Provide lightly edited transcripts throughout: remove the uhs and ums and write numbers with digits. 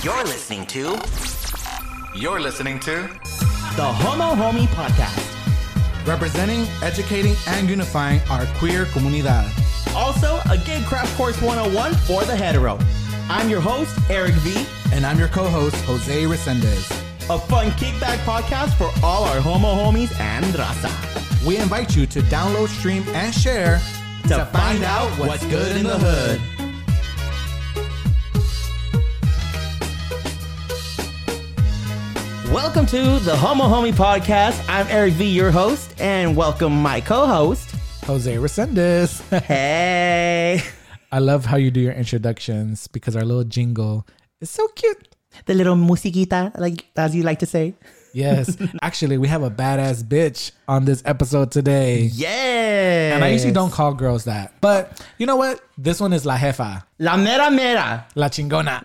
You're listening to the Homo Homie Podcast. Representing, educating, and unifying our queer comunidad. Also, a gay craft course 101 for the hetero. I'm your host, Eric V. And I'm your co-host, Jose Resendez. A fun kickback podcast for all our homo homies and raza. We invite you to download, stream, and share to find out what's good in the hood. Welcome to the Homo Homie Podcast. I'm Eric V, your host, and welcome my co-host, Jose Resendez. Hey. I love how you do your introductions because our little jingle is so cute. The little musiquita, like as you like to say. Yes. Actually, we have a badass bitch on this episode today. Yes. And I usually don't call girls that. But you know what? This one is La Jefa. La mera mera. La chingona.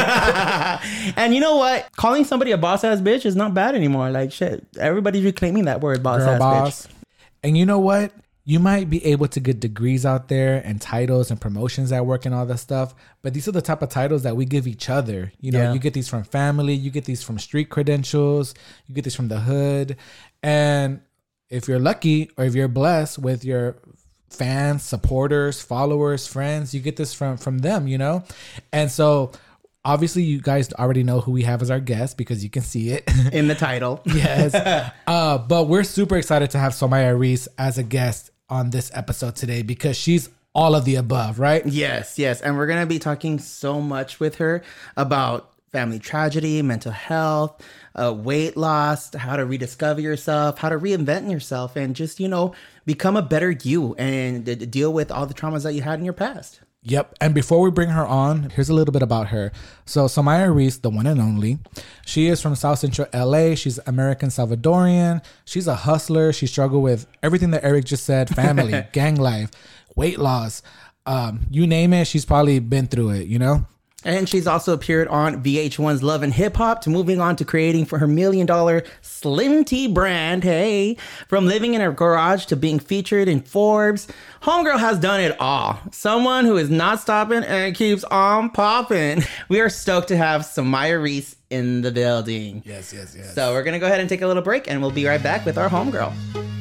And you know what? Calling somebody a boss ass bitch is not bad anymore. Like shit. Everybody's reclaiming that word, boss Girl ass boss. bitch. And you know what? You might be able to get degrees out there and titles and promotions at work and all that stuff. But these are the type of titles that we give each other. You know, You get these from family. You get these from street credentials. You get these from the hood. And if you're lucky or if you're blessed with your fans, supporters, followers, friends, you get this from them, you know? And so obviously you guys already know who we have as our guest because you can see it in the title. Yes. But we're super excited to have Somaya Reese as a guest on this episode today because she's all of the above, right? Yes. And we're going to be talking so much with her about family tragedy, mental health, weight loss, how to rediscover yourself, how to reinvent yourself, and just, become a better you and deal with all the traumas that you had in your past. Yep. And before we bring her on, here's a little bit about her. So Somaya Reese, the one and only, she is from South Central LA. She's American Salvadorian. She's a hustler. She struggled with everything that Eric just said, family, gang life, weight loss, you name it. She's probably been through it, you know? And she's also appeared on VH1's Love and Hip Hop to moving on to creating for her $1 million Slim Tea brand. Hey, from living in her garage to being featured in Forbes, Homegirl has done it all. Someone who is not stopping and keeps on popping. We are stoked to have Somaya Reese in the building. Yes. So we're going to go ahead and take a little break and we'll be right back with our Homegirl.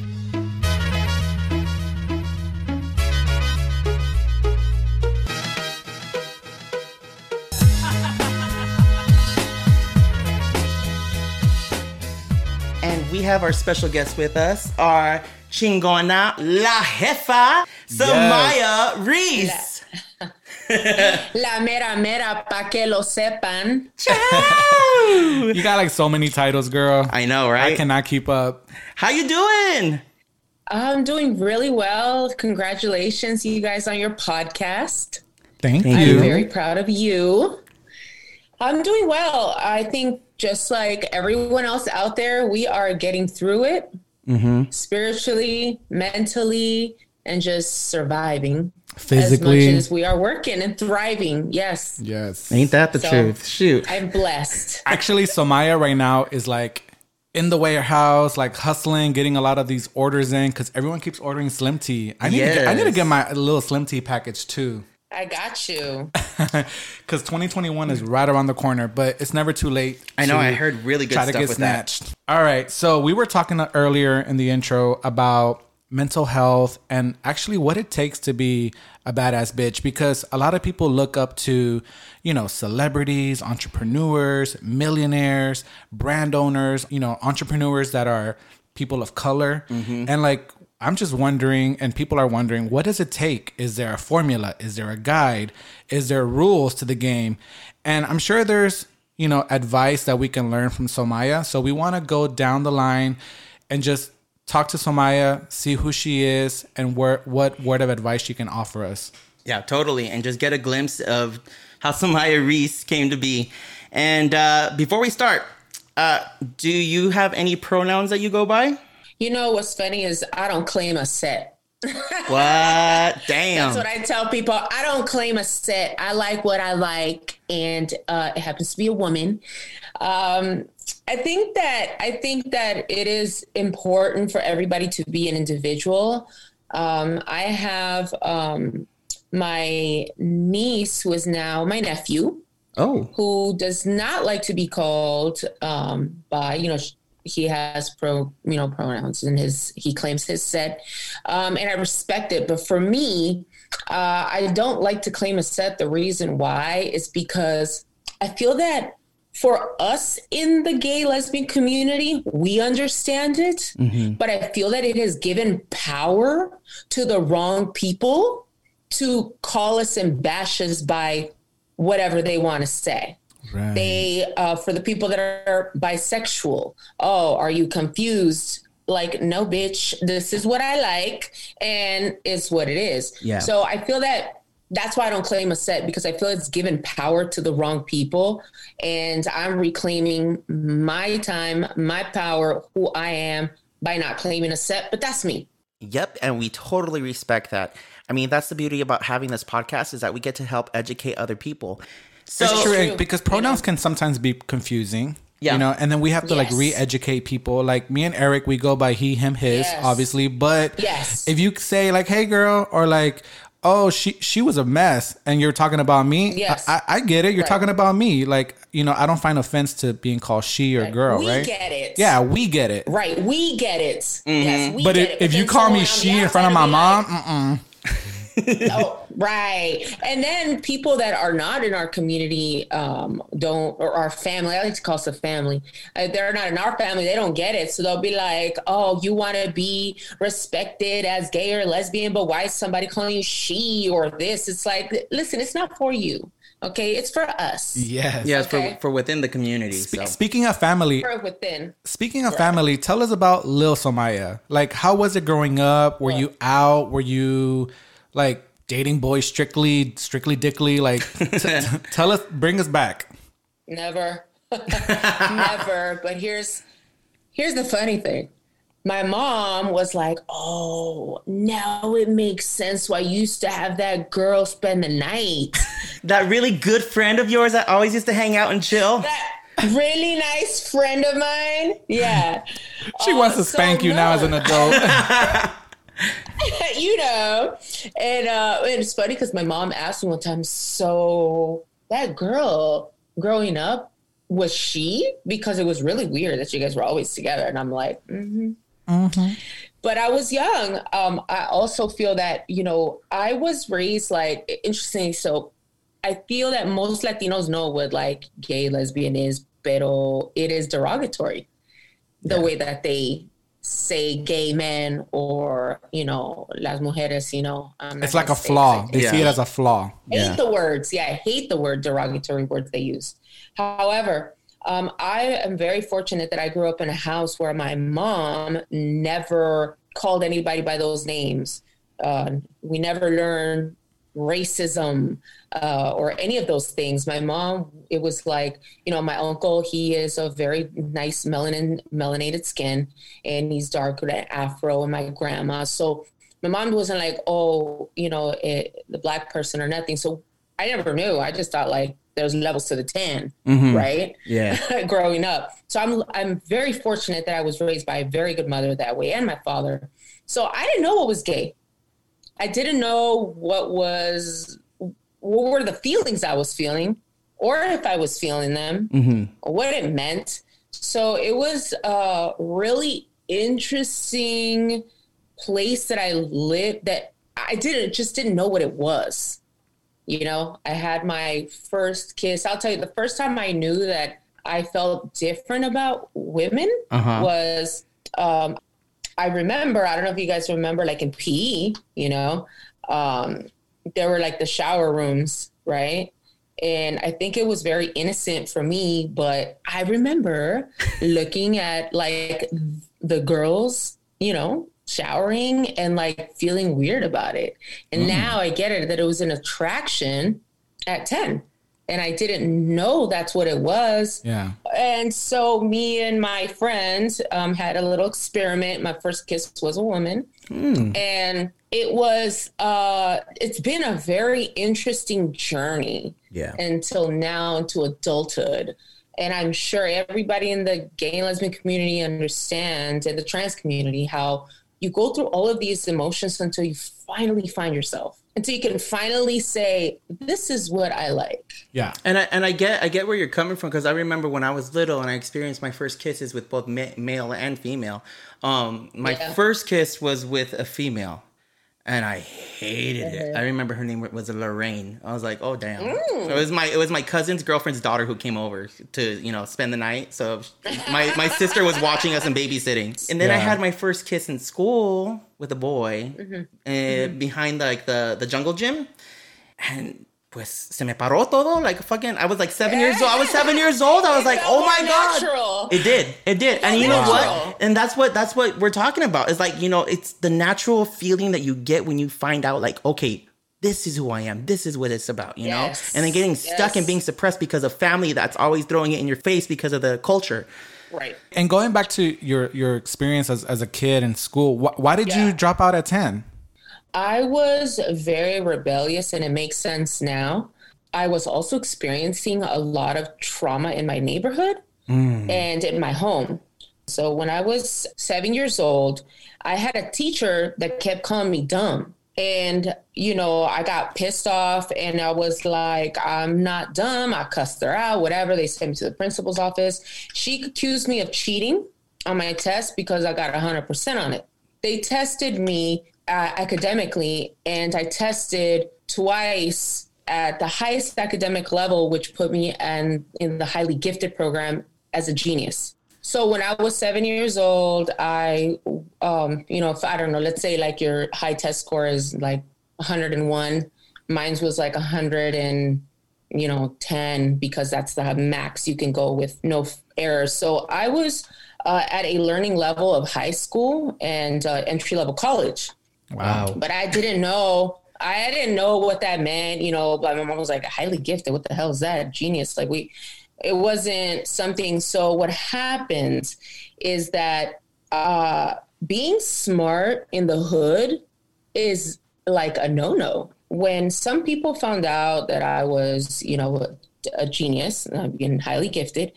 We have our special guest with us, our chingona La Jefa, Somaya Reese. La mera mera pa que lo sepan. You got like so many titles, girl. I know, right? I cannot keep up. How you doing? I'm doing really well. Congratulations, you guys, on your podcast. Thank you. I'm very proud of you. I'm doing well. I think just like everyone else out there, we are getting through it spiritually, mentally, and just surviving. Physically. As much as we are working and thriving. Yes. Ain't that the truth? Shoot. I'm blessed. Actually, Somaya right now is like in the warehouse, like hustling, getting a lot of these orders in because everyone keeps ordering Slim Tea. I need to get my little Slim Tea package too. I got you. Because 2021 is right around the corner, but it's never too late. I know. I heard really good stuff with snatched. All right. So we were talking earlier in the intro about mental health and actually what it takes to be a badass bitch, because a lot of people look up to, celebrities, entrepreneurs, millionaires, brand owners, entrepreneurs that are people of color. And like, I'm just wondering, and people are wondering, what does it take? Is there a formula? Is there a guide? Is there rules to the game? And I'm sure there's, advice that we can learn from Somaya. So we want to go down the line and just talk to Somaya, see who she is, and what word of advice she can offer us. Yeah, totally. And just get a glimpse of how Somaya Reese came to be. And before we start, do you have any pronouns that you go by? You know what's funny is I don't claim a set. What? Damn. That's what I tell people. I don't claim a set. I like what I like, and it happens to be a woman. I think that it is important for everybody to be an individual. I have my niece, who is now my nephew. who does not like to be called by, he has pronouns and he claims his set. And I respect it. But for me, I don't like to claim a set. The reason why is because I feel that for us in the gay lesbian community, we understand it, but I feel that it has given power to the wrong people to call us and bash us by whatever they want to say. Right. They, for the people that are bisexual, are you confused? Like, no, bitch, this is what I like, and it's what it is. Yeah. So I feel that's why I don't claim a set, because I feel it's given power to the wrong people, and I'm reclaiming my time, my power, who I am, by not claiming a set, but that's me. Yep, and we totally respect that. I mean, that's the beauty about having this podcast, is that we get to help educate other people. So, it's true, because pronouns can sometimes be confusing. Yeah. And then we have to like re-educate people. Like me and Eric, we go by he, him, his, obviously. But if you say like, hey girl, or like, oh, she was a mess, and you're talking about me. I get it. You're talking about me. Like, I don't find offense to being called she or girl, right? We get it. Yeah, we get it. Right. We get it. Yes, we but get it. If you call me she in front of my mom, oh, right. And then people that are not in our community or our family, I like to call us a family. They're not in our family. They don't get it. So they'll be like, oh, you want to be respected as gay or lesbian, but why is somebody calling you she or this? It's like, listen, it's not for you. Okay, it's for us. Yes. Yes, okay? for within the community. Speaking of family, family, tell us about Lil Somaya. Like, how was it growing up? Were you out? Were you like dating boys strictly dickly? Like, tell us, bring us back. Never, never. But here's the funny thing. My mom was like, oh, now it makes sense why you used to have that girl spend the night. That really good friend of yours that always used to hang out and chill. That really nice friend of mine. Yeah. She wants to spank you now as an adult. And it's funny because my mom asked me one time, so that girl growing up, was she? Because it was really weird that you guys were always together. And I'm like, But I was young. I also feel that, I was raised like, interesting. So I feel that most Latinos know what like gay, lesbian is, pero it is derogatory. The way that they say gay men or, las mujeres, it's like a flaw. They see it as a flaw. I hate the words. Yeah, I hate the derogatory words they use. However, I am very fortunate that I grew up in a house where my mom never called anybody by those names. We never learned racism or any of those things. My mom, it was like, my uncle, he is a very nice melanated skin, and he's darker than afro, and my grandma. So my mom wasn't like, the black person or nothing. So I never knew. I just thought like there's levels to the 10, right? Yeah. Growing up. So I'm very fortunate that I was raised by a very good mother that way, and my father. So I didn't know what was gay. I didn't know what were the feelings I was feeling, or if I was feeling them, or what it meant. So it was a really interesting place that I lived that I didn't know what it was. I had my first kiss. I'll tell you, the first time I knew that I felt different about women was, I remember, I don't know if you guys remember, like in PE, there were like the shower rooms, right? And I think it was very innocent for me, but I remember looking at like the girls, showering and like feeling weird about it. And now I get it, that it was an attraction at 10. And I didn't know that's what it was. Yeah. And so me and my friends had a little experiment. My first kiss was a woman. And it was, it's been a very interesting journey until now, into adulthood. And I'm sure everybody in the gay and lesbian community understands, and the trans community, how you go through all of these emotions until you finally find yourself. until you can finally say, this is what I like. Yeah. And I get where you're coming from, because I remember when I was little and I experienced my first kisses with both male and female. My first kiss was with a female, and I hated it. I remember her name was Lorraine. I was like, oh damn. It was my cousin's girlfriend's daughter who came over to spend the night. So my sister was watching us and babysitting. And then I had my first kiss in school with a boy behind the jungle gym, and pues se me paró todo, like fucking. I was like 7 years old. I was 7 years old. I was like, oh my god. It did. And you know what? And that's what we're talking about. It's like, it's the natural feeling that you get when you find out, like, okay, this is who I am. This is what it's about, you know? And then getting stuck and being suppressed because of family that's always throwing it in your face because of the culture. Right. And going back to your experience as a kid in school, why did you drop out at 10? I was very rebellious, and it makes sense now. I was also experiencing a lot of trauma in my neighborhood and in my home. So when I was 7 years old, I had a teacher that kept calling me dumb. And, I got pissed off, and I was like, I'm not dumb. I cussed her out, whatever. They sent me to the principal's office. She accused me of cheating on my test because I got 100% on it. They tested me academically, and I tested twice at the highest academic level, which put me in the highly gifted program as a genius. So when I was 7 years old, I, if I don't know, let's say like your high test score is like 101. Mine was like 110 because that's the max you can go with no errors. So I was at a learning level of high school and entry level college. Wow. But I didn't know what that meant. But my mom was like, highly gifted. What the hell is that? Genius. Like it wasn't something. So what happens is that being smart in the hood is like a no-no. When some people found out that I was, a genius and highly gifted,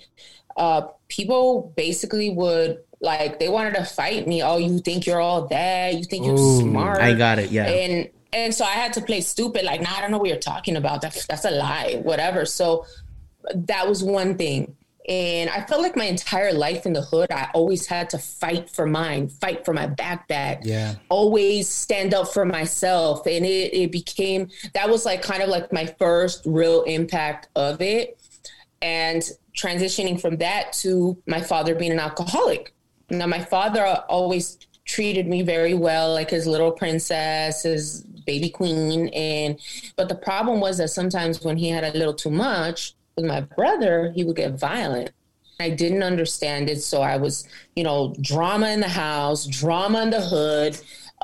people basically would, like, they wanted to fight me. Oh, you think you're all that? You think you're smart? I got it, yeah. And so I had to play stupid, like, nah, I don't know what you're talking about. That's a lie, whatever. So that was one thing. And I felt like my entire life in the hood, I always had to fight for mine, fight for my backpack, always stand up for myself. And it became, that was like kind of like my first real impact of it. And transitioning from that to my father being an alcoholic. Now, my father always treated me very well, like his little princess, his baby queen. But the problem was that sometimes when he had a little too much with my brother, he would get violent. I didn't understand it. So I was, drama in the house, drama in the hood,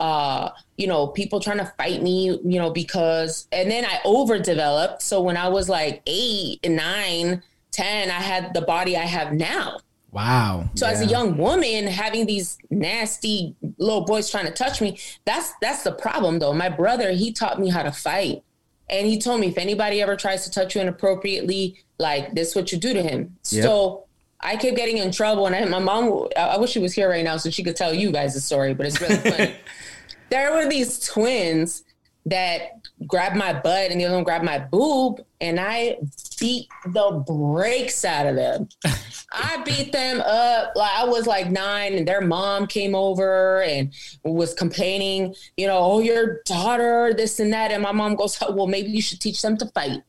people trying to fight me, because, and then I overdeveloped. So when I was like 8, 9, 10, I had the body I have now. Wow. So as a young woman, having these nasty little boys trying to touch me, that's the problem though. My brother, he taught me how to fight. And he told me, if anybody ever tries to touch you inappropriately, like, this is what you do to him. Yep. So I kept getting in trouble. And my mom, I wish she was here right now so she could tell you guys the story, but it's really funny. There were these twins that grabbed my butt and the other one grabbed my boob, and I beat the brakes out of them. I beat them up. Like, I was like 9, and their mom came over and was complaining, oh, your daughter, this and that. And my mom goes, oh, well, maybe you should teach them to fight.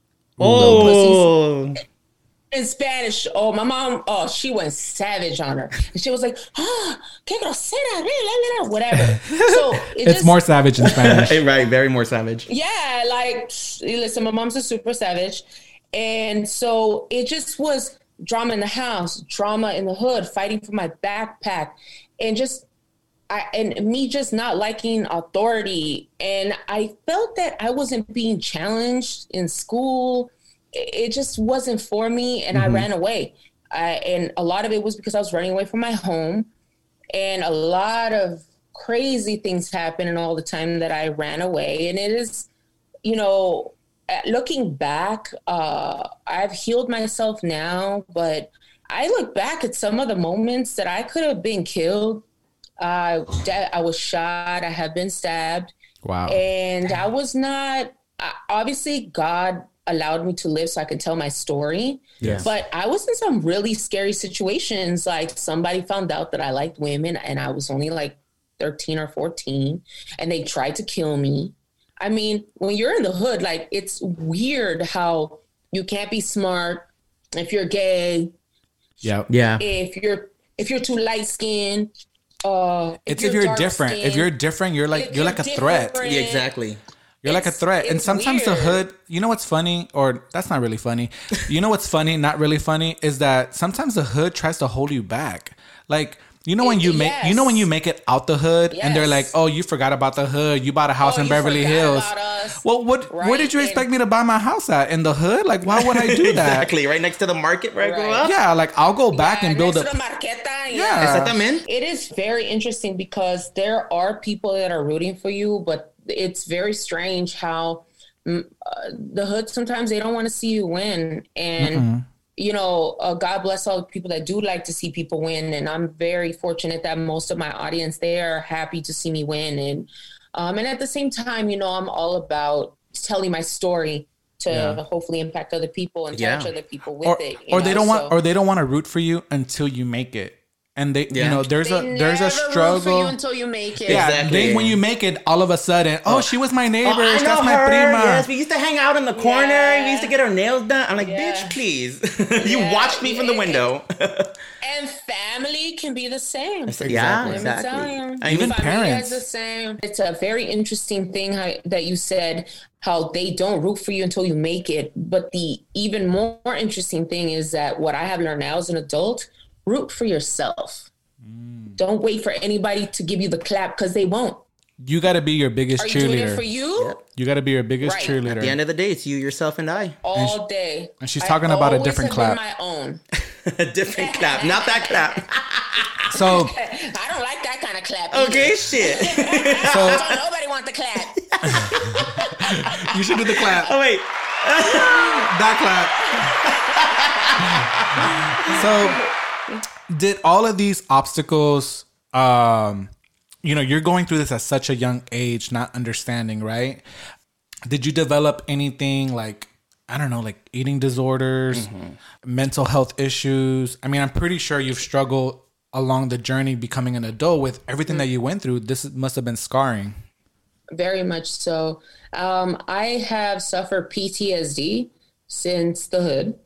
Oh. In Spanish, my mom, she went savage on her. And she was like, que grosera, whatever. So it's more savage in Spanish. Right, very more savage. Yeah, like, listen, my mom's a super savage. And so it just was drama in the house, drama in the hood, fighting for my backpack, and me just not liking authority. And I felt that I wasn't being challenged in school. It just wasn't for me, and I ran away. And a lot of it was because I was running away from my home, and a lot of crazy things happened in all the time that I ran away. And it is, looking back, I've healed myself now, but I look back at some of the moments that I could have been killed. I was shot. I have been stabbed. Wow. And I was not, obviously God allowed me to live so I could tell my story. Yes. But I was in some really scary situations. Like somebody found out that I liked women and I was only like 13 or 14 and they tried to kill me. I mean, when you're in the hood, like it's weird how you can't be smart if you're gay. Yep. Yeah. If you're too light skinned. If you're different. dark-skinned, If you're different, you're like a threat. different. Yeah, exactly. You're like a threat. And it's sometimes the weird. hood, you know what's funny? Or that's not really funny. You know what's funny, not really funny, is that sometimes the hood tries to hold you back. Like, you know when you make it out the hood and they're like, Yes. "Oh, you forgot about the hood. You bought a house in you Beverly forgot Hills." about us. Well, where did you Right, expect me to buy my house at? In the hood? Like, why would I do that? Exactly. Right next to the market where I grew Right. up. Yeah, like I'll go back and build next a to the Marqueta, Yeah. Exactamente. It is very interesting because there are people that are rooting for you, but it's very strange how the hood, sometimes they don't want to see you win. And, you know, God bless all the people that do like to see people win. And I'm very fortunate that most of my audience, they are happy to see me win. And at the same time, you know, I'm all about telling my story to hopefully impact other people and touch other people with it. Or they don't want to root for you until you make it. And they, you know, there's a Root for struggle you until you make it. Yeah, Exactly. then when you make it, all of a sudden, she was my neighbor. Oh, I know That's my her. prima. Yes, we used to hang out in the corner. Yeah. We used to get our nails done. I'm like, Yeah. bitch, please. You Yeah. watched me from the window. And family can be the same. Yeah, Exactly. exactly. Let me tell you. I Even mean, parents. Family is the same. It's a very interesting thing that you said, how they don't root for you until you make it. But the even more interesting thing is that what I have learned now as an adult, root for yourself. Don't wait for anybody to give you the clap because they won't. You got to be your biggest Are you doing it for cheerleader. you? You got to be your biggest Right. cheerleader. at the end of the day, it's you, yourself, and I. All day. and she's talking about a always different have clap. been my own. A different clap, not that clap. So, I don't like that kind of clap. either. Okay, shit. Don't nobody want the clap. you should do the clap. Oh wait. That clap. So, did all of these obstacles, you know, you're going through this at such a young age, not understanding, right? Did you develop anything like, I don't know, like eating disorders, mental health issues? I mean, I'm pretty sure you've struggled along the journey becoming an adult with everything that you went through. This must have been scarring. Very much so. I have suffered PTSD since the hood.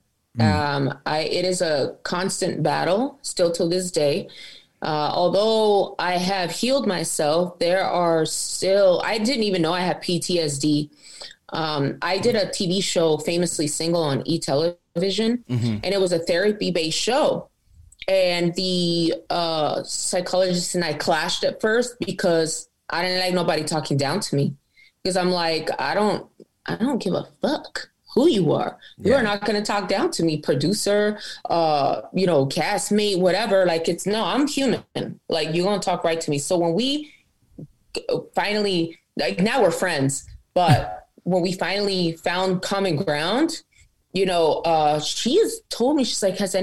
It is a constant battle still till this day. Although I have healed myself, there are still, I didn't even know I had PTSD. I did a TV show, Famously Single, on eTelevision, and it was a therapy-based show. And the psychologist and I clashed at first because I didn't like nobody talking down to me. Because I'm like, I don't give a fuck who you are. You are not going to talk down to me, producer, castmate, whatever. Like, I'm human. Like, you're going to talk right to me. So when we finally, like, now we're friends, but when we finally found common ground, she's told me, she's like, have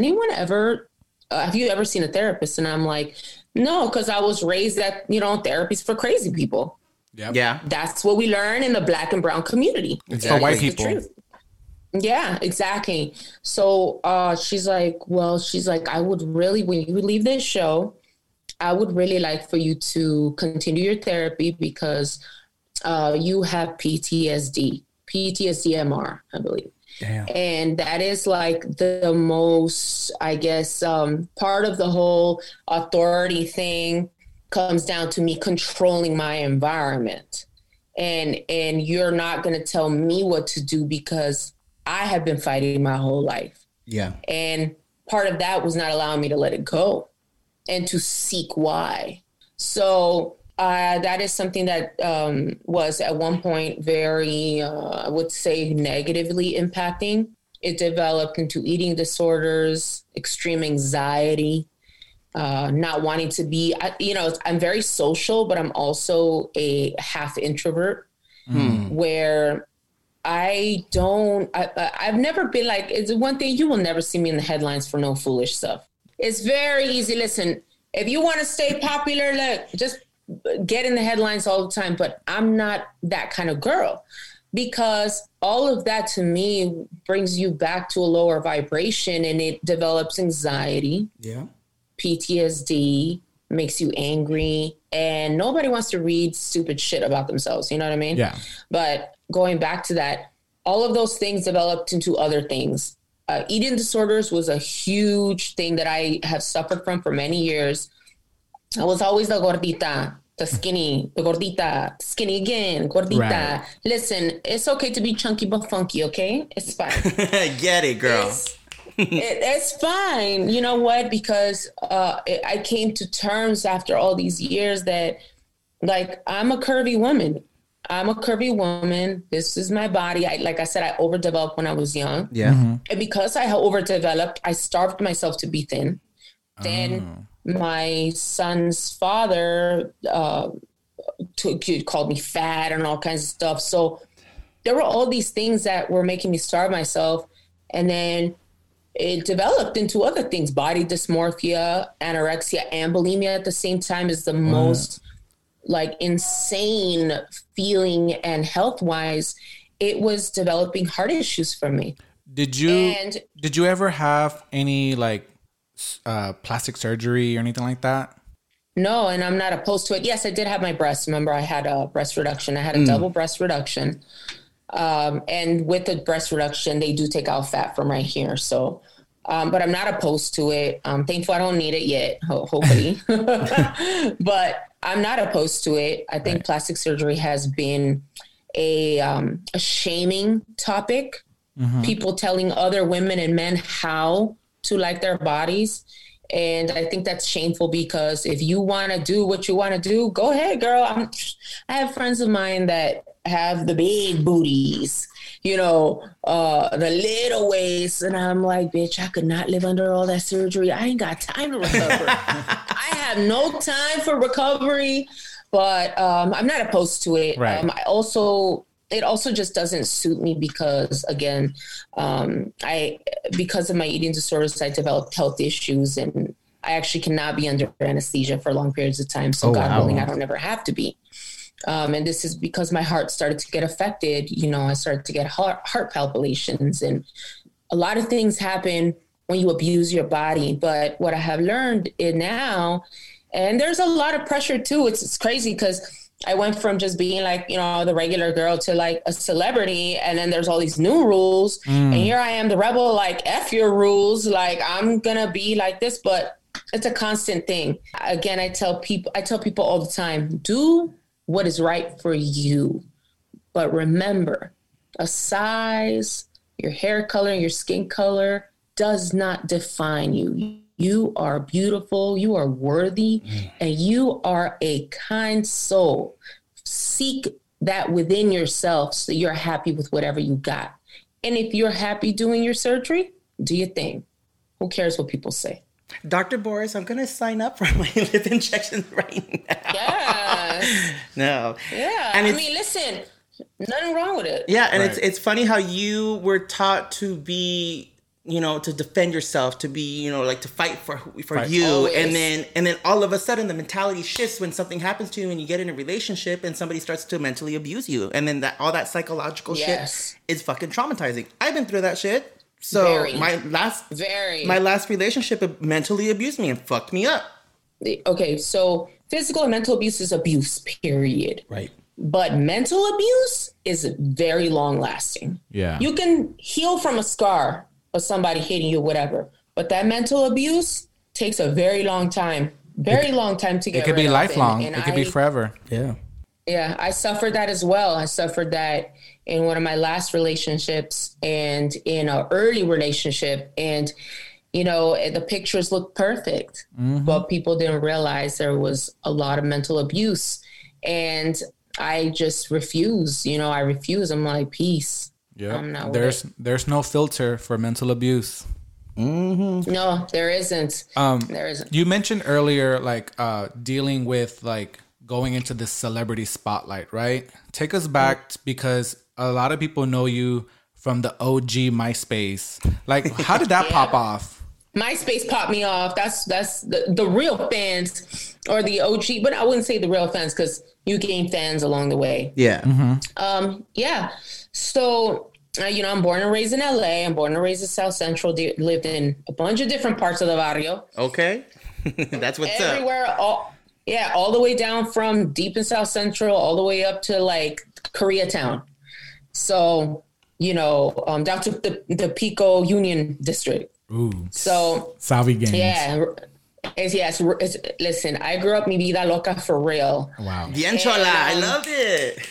you ever seen a therapist? And I'm like, no, because I was raised that, therapies for crazy people. Yep. Yeah. That's what we learn in the Black and brown community. It's for white It's the people. truth. Yeah, exactly. So she's like, I would really, when you leave this show, I would really like for you to continue your therapy because you have PTSD MR, I believe. Damn. And that is like the most, I guess, part of the whole authority thing comes down to me controlling my environment. And you're not going to tell me what to do because I have been fighting my whole life. Yeah. And part of that was not allowing me to let it go and to seek why. So that is something that was at one point very, I would say, negatively impacting. It developed into eating disorders, extreme anxiety, not wanting to be, I'm very social, but I'm also a half introvert where I've never been like, it's one thing, you will never see me in the headlines for no foolish stuff. It's very easy. Listen, if you want to stay popular, look, just get in the headlines all the time, but I'm not that kind of girl, because all of that to me brings you back to a lower vibration, and it develops anxiety, PTSD, makes you angry, and nobody wants to read stupid shit about themselves. You know what I mean? Yeah. But going back to that, all of those things developed into other things. Eating disorders was a huge thing that I have suffered from for many years. I was always the gordita, the skinny, the gordita, skinny again, gordita. Right. Listen, it's okay to be chunky but funky, okay? It's fine. Get it, girl. It's fine. You know what? Because I came to terms after all these years that, like, I'm a curvy woman. This is my body. Like I said, I overdeveloped when I was young. Yeah. Mm-hmm. And because I overdeveloped, I starved myself to be thin. Then my son's father called me fat and all kinds of stuff. So there were all these things that were making me starve myself. And then it developed into other things. Body dysmorphia, anorexia, and bulimia at the same time is the most like insane feeling, and health wise, it was developing heart issues for me. Did you ever have any like plastic surgery or anything like that? No, and I'm not opposed to it. Yes, I did have my breasts. Remember, I had a breast reduction. I had a double breast reduction. And with the breast reduction, they do take out fat from right here. So, but I'm not opposed to it. Thankful I don't need it yet, hopefully. But I'm not opposed to it. I think plastic surgery has been a shaming topic. Mm-hmm. People telling other women and men how to like their bodies. And I think that's shameful, because if you want to do what you want to do, go ahead, girl. I have friends of mine that have the big booties, you know, the little waist. And I'm like, bitch, I could not live under all that surgery. I ain't got time to recover. I have no time for recovery, but I'm not opposed to it. Right. It also just doesn't suit me because, again, because of my eating disorders, I developed health issues, and I actually cannot be under anesthesia for long periods of time. So God willing, I don't ever have to be. And this is because my heart started to get affected. You know, I started to get heart palpitations, and a lot of things happen when you abuse your body. But what I have learned now, and there's a lot of pressure too. It's crazy because I went from just being like, you know, the regular girl to like a celebrity. And then there's all these new rules. And here I am, the rebel, like, F your rules. Like, I'm going to be like this, but it's a constant thing. Again, I tell people all the time, do what is right for you. But remember, a size, your hair color, your skin color does not define you. You are beautiful, you are worthy, and you are a kind soul. Seek that within yourself so you're happy with whatever you got. And if you're happy doing your surgery, do your thing. Who cares what people say? Dr. Boris, I'm going to sign up for my lip injections right now. Yeah. No. Yeah. And I mean, listen, nothing wrong with it. Yeah, and it's funny how you were taught to be, you know, to defend yourself, to be, you know, like to fight for you. Always. And then all of a sudden the mentality shifts when something happens to you and you get in a relationship and somebody starts to mentally abuse you. And then all that psychological shit is fucking traumatizing. I've been through that shit. So my last relationship mentally abused me and fucked me up. Okay, so physical and mental abuse is abuse, period. Right. But mental abuse is very long lasting. Yeah. You can heal from a scar of somebody hitting you, whatever. But that mental abuse takes a very long time. Long time to get rid of. It could be lifelong. It could be forever. Yeah. Yeah, I suffered that as well. I suffered that in one of my last relationships and in an early relationship. And, you know, the pictures looked perfect, but people didn't realize there was a lot of mental abuse. And I just refused. You know, I refused. I'm like, peace. Yeah, there's no filter for mental abuse. Mm-hmm. No, there isn't. There isn't. You mentioned earlier, like dealing with like going into the celebrity spotlight, right? Take us back because a lot of people know you from the OG MySpace. Like, how did that pop off? MySpace popped me off. That's the real fans or the OG, but I wouldn't say the real fans because you gain fans along the way. Yeah. Yeah. So, I'm born and raised in LA. I'm born and raised in South Central. Lived in a bunch of different parts of the barrio. Okay. That's what's everywhere, up. All the way down from deep in South Central, all the way up to like Koreatown. So, down to the Pico Union District. Ooh. So Salvi games. Yeah. Listen, I grew up mi vida loca for real. Wow. Bien chola. I loved it.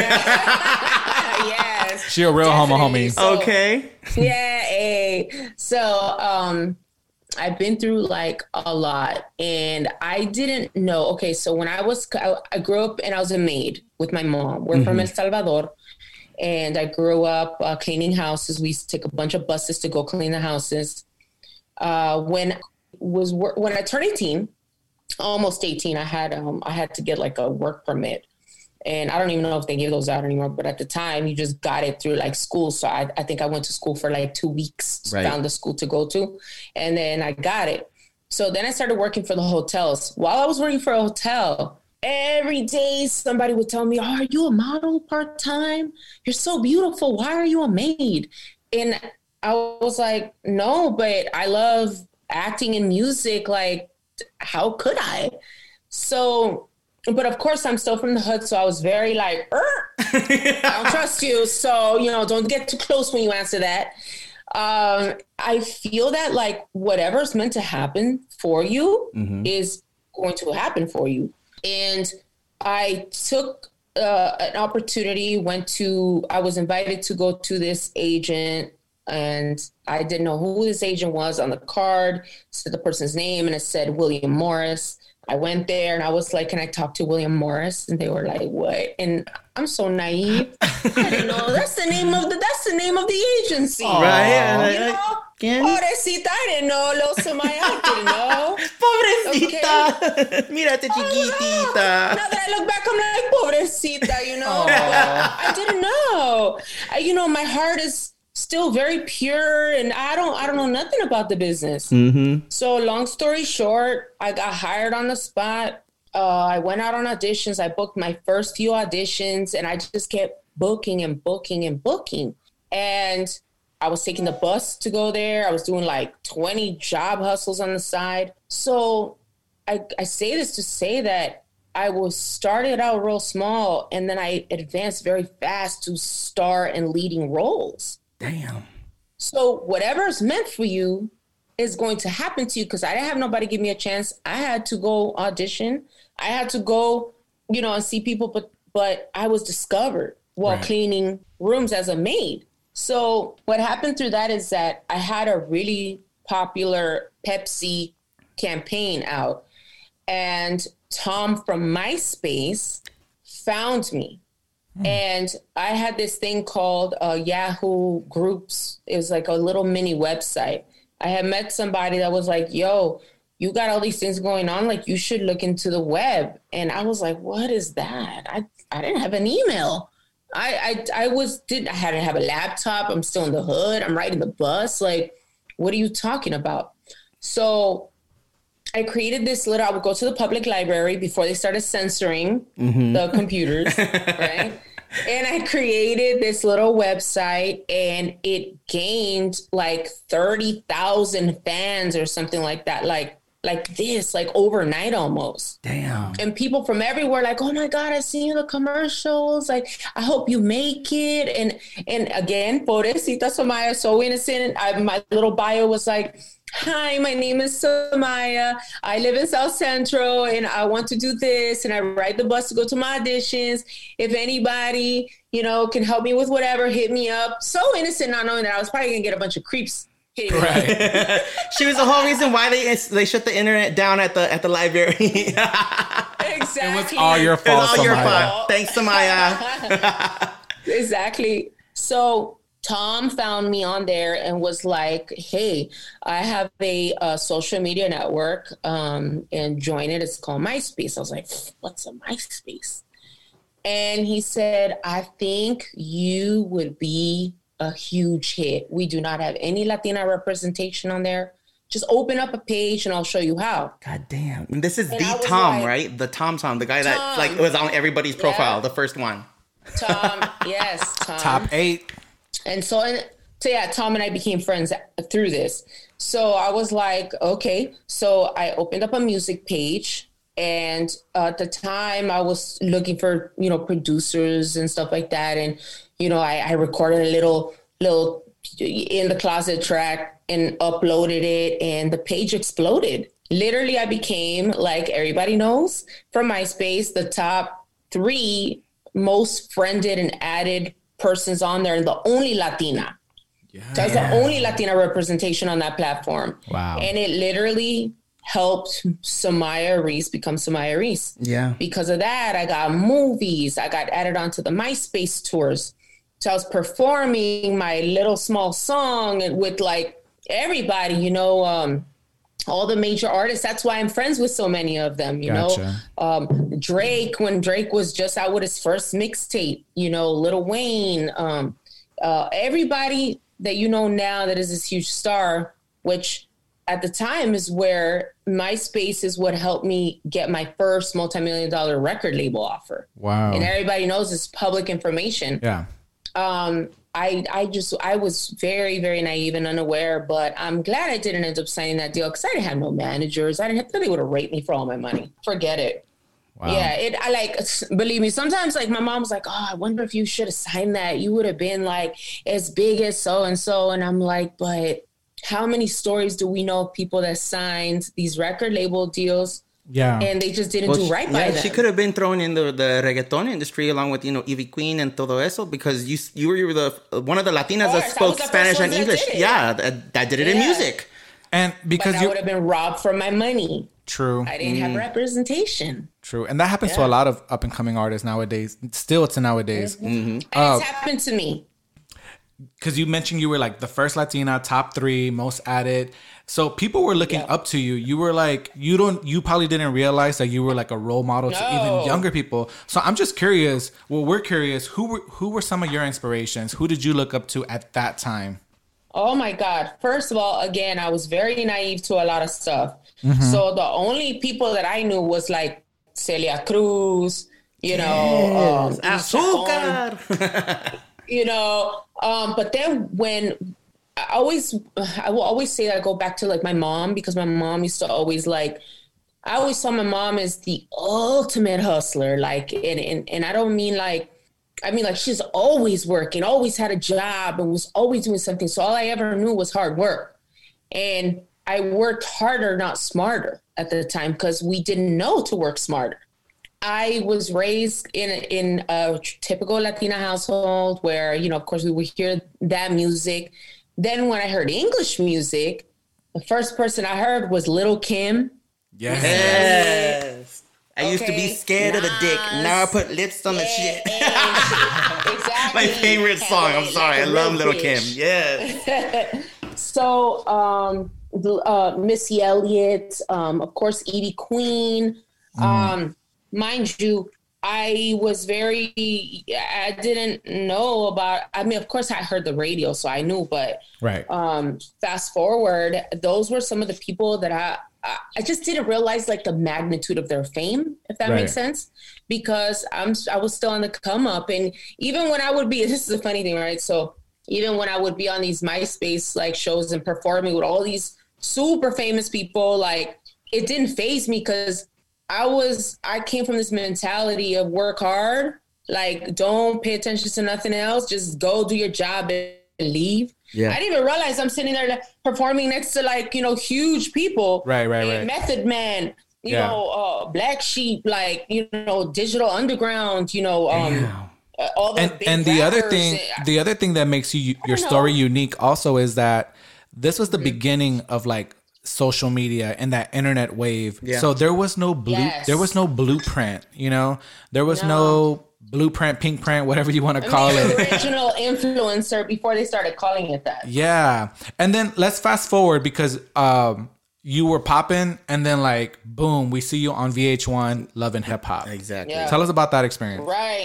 Yeah. Yes. She a real homie. So, okay. Yeah. So, I've been through like a lot and I didn't know. Okay. So when I grew up and I was a maid with my mom. We're from El Salvador. And I grew up cleaning houses. We used to take a bunch of buses to go clean the houses. When I turned 18, almost 18, I had to get like a work permit. And I don't even know if they give those out anymore, but at the time you just got it through like school. So I think I went to school for like 2 weeks, found the school to go to, and then I got it. So then I started working for the hotels. While I was working for a hotel, every day somebody would tell me, "Are you a model part-time? You're so beautiful. Why are you a maid?" And I was like, "No, but I love acting and music. Like, how could I?" So, but of course I'm still from the hood. So I was very like, I don't trust you. So, don't get too close when you answer that. I feel that like whatever's meant to happen for you is going to happen for you. And I took an opportunity, I was invited to go to this agent, and I didn't know who this agent was. On the card, said the person's name, and it said William Morris. I went there and I was like, "Can I talk to William Morris?" And they were like, "What?" And I'm so naive. I didn't know that's the name of the agency. Right. Pobrecita, I didn't know. Little Samaya, I didn't know. Pobrecita. Okay. Mírate chiquitita. Now that I look back, I'm like, pobrecita, I didn't know. My heart is still very pure and I don't know nothing about the business. So long story short, I got hired on the spot. I went out on auditions. I booked my first few auditions and I just kept booking and booking and booking. And I was taking the bus to go there. I was doing like 20 job hustles on the side. So I say this to say that I started out real small and then I advanced very fast to star and leading roles. Damn. So whatever's meant for you is going to happen to you because I didn't have nobody give me a chance. I had to go audition. I had to go, and see people, but I was discovered while cleaning rooms as a maid. So what happened through that is that I had a really popular Pepsi campaign out and Tom from MySpace found me. And I had this thing called Yahoo Groups. It was like a little mini website. I had met somebody that was like, "Yo, you got all these things going on. Like, you should look into the web." And I was like, "What is that?" I didn't have an email. I hadn't have a laptop. I'm still in the hood. I'm riding the bus. Like, what are you talking about? So I created this I would go to the public library before they started censoring the computers, right? And I created this little website and it gained like 30,000 fans or something like that. Like this, like overnight almost. Damn. And people from everywhere like, "Oh my God, I seen the commercials. Like, I hope you make it." And again, pobrecita Samaya, so innocent. My little bio was like, "Hi, my name is Samaya. I live in South Central and I want to do this. And I ride the bus to go to my auditions. If anybody, can help me with whatever, hit me up." So innocent, not knowing that I was probably going to get a bunch of creeps. Right. She was the whole reason why they shut the internet down at the library. Exactly. It was all your fault. It's all your fault. Thanks, Samaya. Exactly. So Tom found me on there and was like, "Hey, I have a social media network and join it. It's called MySpace." I was like, "What's a MySpace?" And he said, "I think you would be a huge hit. We do not have any Latina representation on there. Just open up a page and I'll show you how. God damn. And this is And I the was Tom, like, right? The Tom, the guy that Tom. like was on everybody's profile, Yeah. the first one. Tom, yes, Tom. Top 8. And so yeah, Tom and I became friends through this. So I was like, okay. So I opened up a music page, and at the time I was looking for, producers and stuff like that. And, I recorded a little in the closet track and uploaded it, and the page exploded. Literally, I became, like everybody knows from MySpace, the top 3 most friended and added persons on there, and the only Latina. Yeah. So I was the only Latina representation on that platform. Wow. And it literally helped Samaya Reese become Samaya Reese. Yeah. Because of that, I got movies. I got added onto the MySpace tours. So I was performing my little small song and with like everybody, all the major artists. That's why I'm friends with so many of them, Gotcha. Drake, when Drake was just out with his first mixtape, Lil Wayne, everybody that now that is this huge star, which at the time is where MySpace is what helped me get my first multi-million-dollar record label offer. Wow. And everybody knows it's public information. Yeah. I was very, very naive and unaware, but I'm glad I didn't end up signing that deal because I didn't have no managers. I didn't have, they would have raped me for all my money. Forget it. Wow. Yeah, believe me, sometimes like my mom was like, oh, I wonder if you should have signed that. You would have been like as big as so-and-so. And I'm like, but how many stories do we know of people that signed these record label deals? Yeah. And they just didn't do right by them. She could have been thrown in the reggaeton industry along with, Ivy Queen and todo eso because you were one of the Latinas that spoke Spanish and English. Yeah, that did it in music. And because I would have been robbed for my money. True. I didn't have representation. True. And that happens to a lot of up and coming artists nowadays. Still, it's nowadays. Mm-hmm. And it's happened to me. Because you mentioned you were like the first Latina, top 3, most added. So people were looking up to you. You were like, you probably didn't realize that you were like a role model to even younger people. So I'm just curious. Well, we're curious. Who were some of your inspirations? Who did you look up to at that time? Oh my God. First of all, again, I was very naive to a lot of stuff. Mm-hmm. So the only people that I knew was like Celia Cruz, Azúcar. But then when I will always say that I go back to like my mom, because my mom used to always I always saw my mom as the ultimate hustler. Like, and I don't mean I mean she's always working, always had a job and was always doing something. So all I ever knew was hard work. And I worked harder, not smarter at the time, because we didn't know to work smarter. I was raised in a typical Latina household where, of course, we would hear that music. Then when I heard English music, the first person I heard was Lil' Kim. Yes. I used to be scared of the dick. Now I put lips on the shit. Exactly. My favorite song. I'm sorry. I love Lil' Kim. Yes. So, Missy Elliott, of course, Ivy Queen. Mind you, I didn't know about, of course I heard the radio, so I knew, but right. Fast forward, those were some of the people that I just didn't realize the magnitude of their fame, if that makes sense, because I was still on the come up. And even when I would be, this is a funny thing, right? So even when I would be on these MySpace shows and performing with all these super famous people, it didn't faze me because I came from this mentality of work hard, don't pay attention to nothing else, just go do your job and leave. Yeah. I didn't even realize I'm sitting there performing next to huge people. Right. Method Man, you know, Black Sheep, Digital Underground, all the big and the other thing that makes your story unique also is that this was the beginning of social media and that internet wave. Yeah. So there was no there was no blueprint, there was no blueprint, pink print, whatever you want to call it. Original influencer before they started calling it that. Yeah. And then let's fast forward because you were popping and then boom, we see you on VH1 Love and Hip Hop. Exactly. Yeah. Tell us about that experience. Right.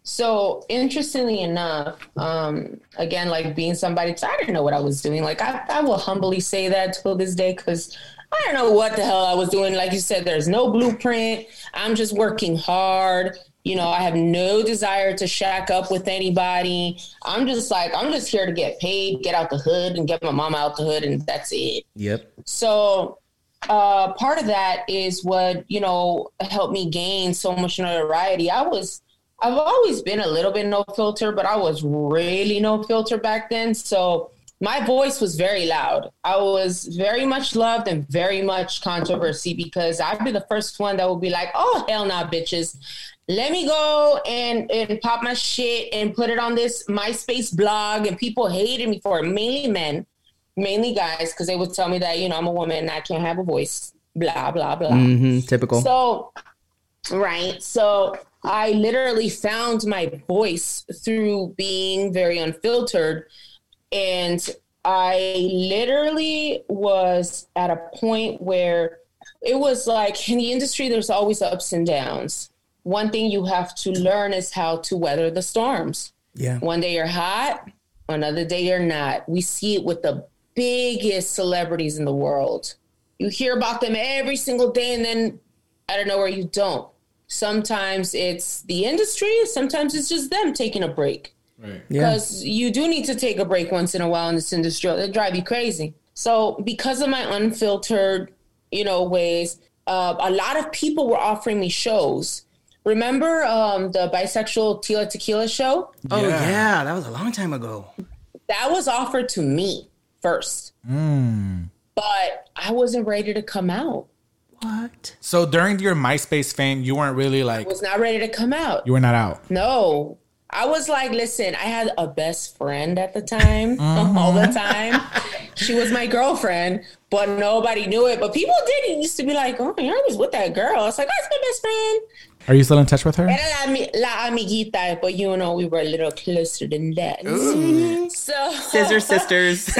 So interestingly enough, again, like being somebody, cause I didn't know what I was doing. Like I will humbly say that till this day, because I don't know what the hell I was doing. Like you said, there's no blueprint. I'm just working hard. You know, I have no desire to shack up with anybody. I'm just here to get paid, get out the hood, and get my mama out the hood, and that's it. Yep. So part of that is what, you know, helped me gain so much notoriety. I've always been a little bit no filter, but I was really no filter back then. So my voice was very loud. I was very much loved and very much controversy, because I'd be the first one that would be like, oh, hell nah, bitches. Let me go and pop my shit and put it on this MySpace blog. And people hated me for it, mainly men, mainly guys, because they would tell me that, you know, I'm a woman and I can't have a voice, blah, blah, blah. Mm-hmm, typical. So, right. So I literally found my voice through being very unfiltered. And I literally was at a point where it was like, in the industry, there's always ups and downs. One thing you have to learn is how to weather the storms. Yeah. One day you're hot, another day you're not. We see it with the biggest celebrities in the world. You hear about them every single day, and then out of nowhere you don't. Sometimes it's the industry, sometimes it's just them taking a break. Right. Because you do need to take a break once in a while in this industry. It'll drive you crazy. So because of my unfiltered, you know, ways, a lot of people were offering me shows. Remember the bisexual Tila Tequila show? Oh, yeah. That was a long time ago. That was offered to me first. But I wasn't ready to come out. What? So during your MySpace fame, you weren't really like... I was not ready to come out. You were not out. No. I was like, listen, I had a best friend at the time, all the time. She was my girlfriend, but nobody knew it. But people did used to be like, oh, I was with that girl. I was like, that's my best friend. Are you still in touch with her? Era la amiguita, but you know, we were a little closer than that. So Scissor sisters.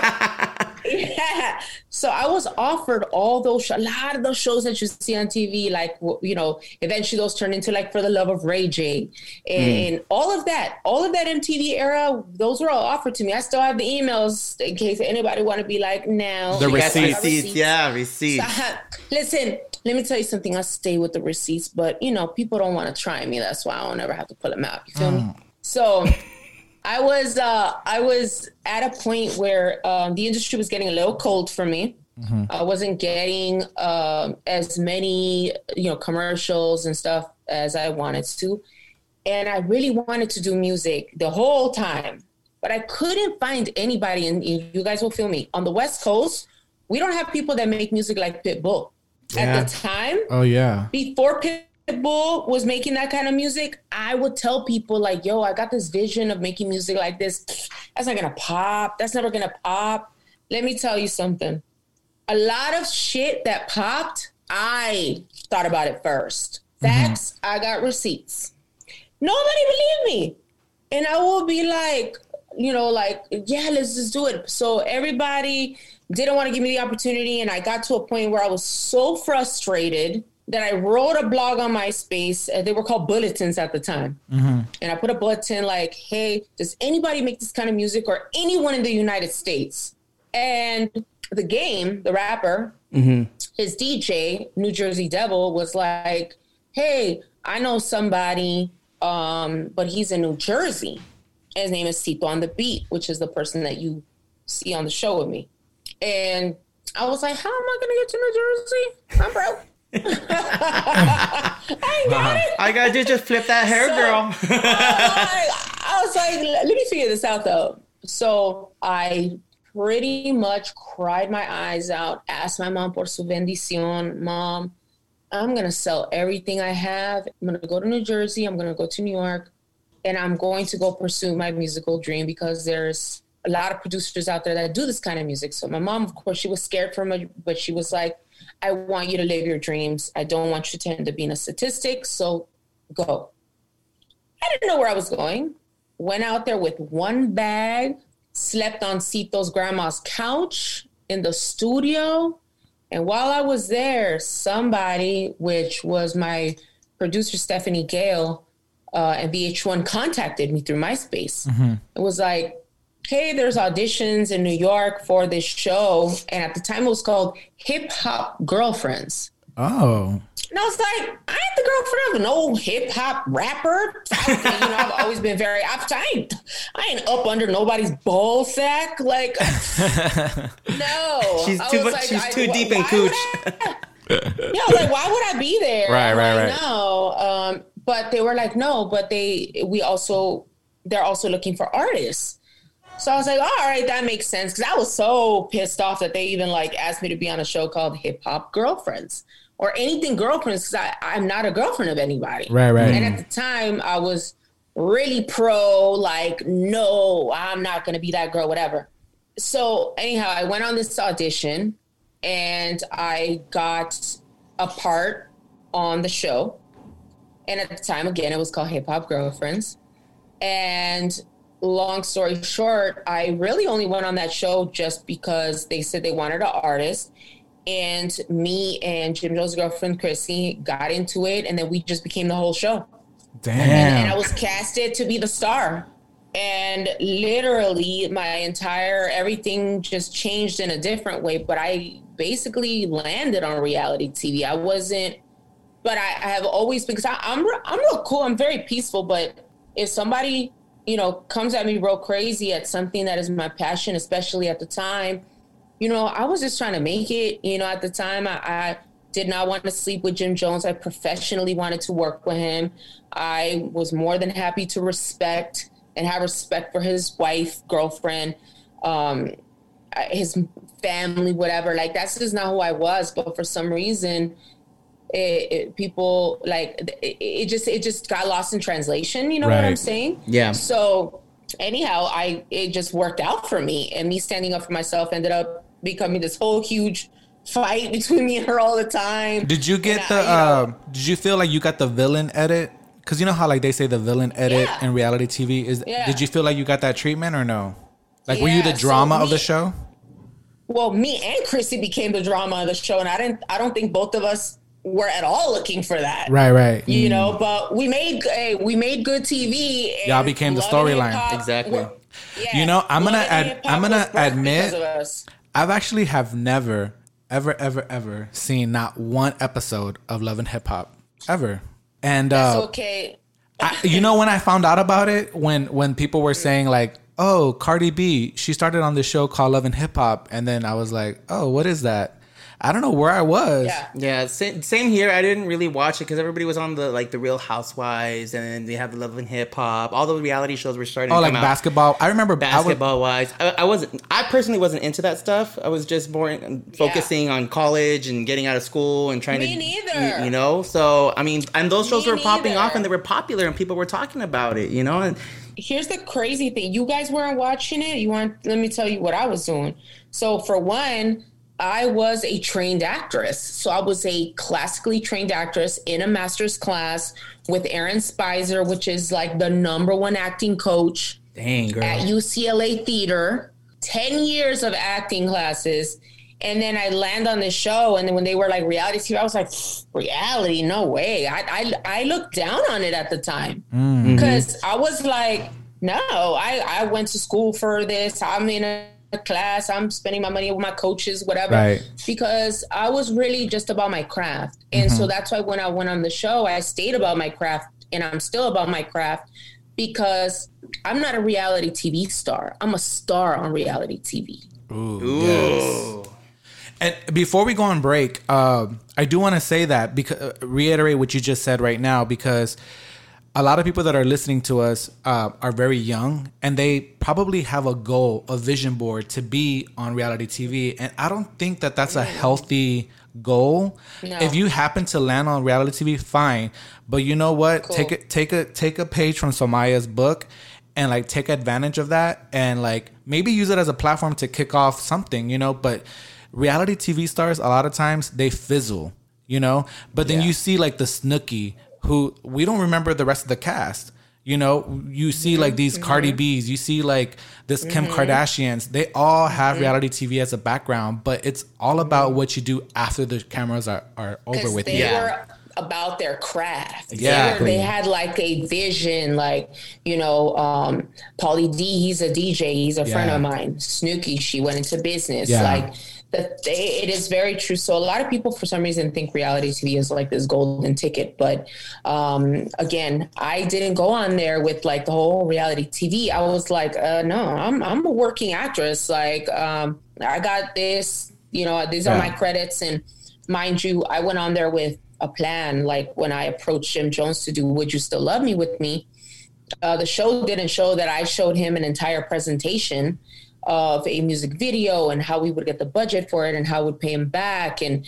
yeah. So I was offered all those, a lot of those shows that you see on TV, like, you know, eventually those turned into like For the Love of Ray J and all of that MTV era, those were all offered to me. I still have the emails in case anybody want to be like, no. The receipts. Yeah, receipts. So listen, let me tell you something. I stay with the receipts, but you know, people don't want to try me. That's why I don't ever have to pull them out. You feel me? So I was at a point where the industry was getting a little cold for me. I wasn't getting as many, you know, commercials and stuff as I wanted to. And I really wanted to do music the whole time, but I couldn't find anybody, and you guys will feel me, on the West Coast. We don't have people that make music like Pitbull. At the time. Oh, yeah. Before Pitbull was making that kind of music, I would tell people like, yo, I got this vision of making music like this. That's not going to pop. That's never going to pop. Let me tell you something. A lot of shit that popped, I thought about it first. Facts, I got receipts. Nobody believed me. And I will be like, you know, like, yeah, let's just do it. So everybody didn't want to give me the opportunity. And I got to a point where I was so frustrated that I wrote a blog on MySpace. They were called bulletins at the time. And I put a bulletin like, hey, does anybody make this kind of music, or anyone in the United States? And The Game, the rapper, his DJ, New Jersey Devil, was like, hey, I know somebody, but he's in New Jersey. His name is Cito on the Beat, which is the person that you see on the show with me. And I was like, how am I going to get to New Jersey? I'm broke. I ain't got it. I got to just flip that hair, girl. I was like, let me figure this out, though. So I pretty much cried my eyes out, asked my mom por su bendición. Mom, I'm going to sell everything I have. I'm going to go to New Jersey. I'm going to go to New York. And I'm going to go pursue my musical dream, because there's a lot of producers out there that do this kind of music. So my mom, of course, she was scared for me, but she was like, I want you to live your dreams. I don't want you to end up being a statistic. So go. I didn't know where I was going. Went out there with one bag, slept on Cito's grandma's couch in the studio. And while I was there, somebody, which was my producer, Stephanie Gale, and VH1 contacted me through MySpace. It was like, hey, there's auditions in New York for this show. And at the time it was called Hip Hop Girlfriends. Oh. And I was like, I ain't the girlfriend of an old hip hop rapper. I've always been I ain't up under nobody's ball sack. Like, no. She's too deep in cooch. Yeah, I was like, why would I be there? Right. No. But they were like, no, but they're also looking for artists. So I was like, all right, that makes sense. Because I was so pissed off that they even like asked me to be on a show called Hip Hop Girlfriends or anything girlfriends. Because I'm not a girlfriend of anybody. Right. And at the time I was really pro, like, no, I'm not going to be that girl, whatever. So anyhow, I went on this audition and I got a part on the show. And at the time, again, it was called Hip Hop Girlfriends. And long story short, I really only went on that show just because they said they wanted an artist. And me and Jim Jones' girlfriend, Chrissy, got into it. And then we just became the whole show. Damn. And I was casted to be the star. And literally everything just changed in a different way. But I basically landed on reality TV. I wasn't, but I have always been, because I'm real cool. I'm very peaceful. But if somebody, comes at me real crazy at something that is my passion, especially at the time, I was just trying to make it. At the time, I did not want to sleep with Jim Jones. I professionally wanted to work with him. I was more than happy to respect and have respect for his wife, girlfriend, his family, whatever. Like, that's just not who I was. But for some reason, people like it just got lost in translation. You know what I'm saying? Yeah. So anyhow, it just worked out for me, and me standing up for myself ended up becoming this whole huge fight between me and her all the time. Did you get did you feel like you got the villain edit? Because you know how like they say the villain edit in reality TV is. Yeah. Did you feel like you got that treatment or no? Like, were you the drama of the show? Well, me and Chrissy became the drama of the show, and I don't think both of us were at all looking for that. Right. But we made good TV. And y'all became the storyline. Exactly. I'm gonna admit, I've actually have never, ever seen not one episode of Love and Hip Hop ever. And that's okay. When I found out about it, when people were saying like, oh, Cardi B, she started on this show called Love and Hip Hop, and then I was like, oh, what is that? I don't know where I was. Yeah. Same here. I didn't really watch it because everybody was on the Real Housewives, and then they have the Love and Hip Hop. All the reality shows were starting. Oh, like basketball. I remember basketball-wise. I personally wasn't into that stuff. I was just more focusing on college and getting out of school and trying to. Me neither. So I mean, and those shows were popping off and they were popular and people were talking about it. And here's the crazy thing: you guys weren't watching it. Let me tell you what I was doing. So for one, I was a trained actress. So I was a classically trained actress in a master's class with Aaron Spicer, which is like the #1 acting coach at UCLA Theater. 10 years of acting classes. And then I land on this show. And then when they were like reality TV, I was like, reality? No way. I looked down on it at the time because I was like, no, I went to school for this. I'm in a class, I'm spending my money with my coaches, whatever, because I was really just about my craft. And so that's why when I went on the show, I stayed about my craft, and I'm still about my craft, because I'm not a reality TV star. I'm a star on reality TV. Ooh. Yes. And before we go on break, I do want to say that, because reiterate what you just said right now, because a lot of people that are listening to us are very young, and they probably have a goal, a vision board to be on reality TV. And I don't think that that's a healthy goal. No. If you happen to land on reality TV, fine. But you know what? Cool. Take a page from Somaya's book and like take advantage of that, and like maybe use it as a platform to kick off something, But reality TV stars, a lot of times they fizzle, But then you see like the Snooki, who we don't remember the rest of the cast. You see like these Cardi B's, you see like this Kim Kardashians. They all have reality TV as a background, but it's all about what you do after the cameras are over with you. about their craft. Yeah. They had like a vision, like, Pauly D, he's a DJ. He's a friend of mine. Snooki, she went into business. Yeah. Like, it is very true. So a lot of people, for some reason, think reality TV is like this golden ticket. But again, I didn't go on there with like the whole reality TV. I was like, no, I'm a working actress. Like, I got this, these are my credits. And mind you, I went on there with a plan. Like when I approached Jim Jones to do Would You Still Love Me with me, the show didn't show that. I showed him an entire presentation of a music video and how we would get the budget for it and how we'd pay him back. And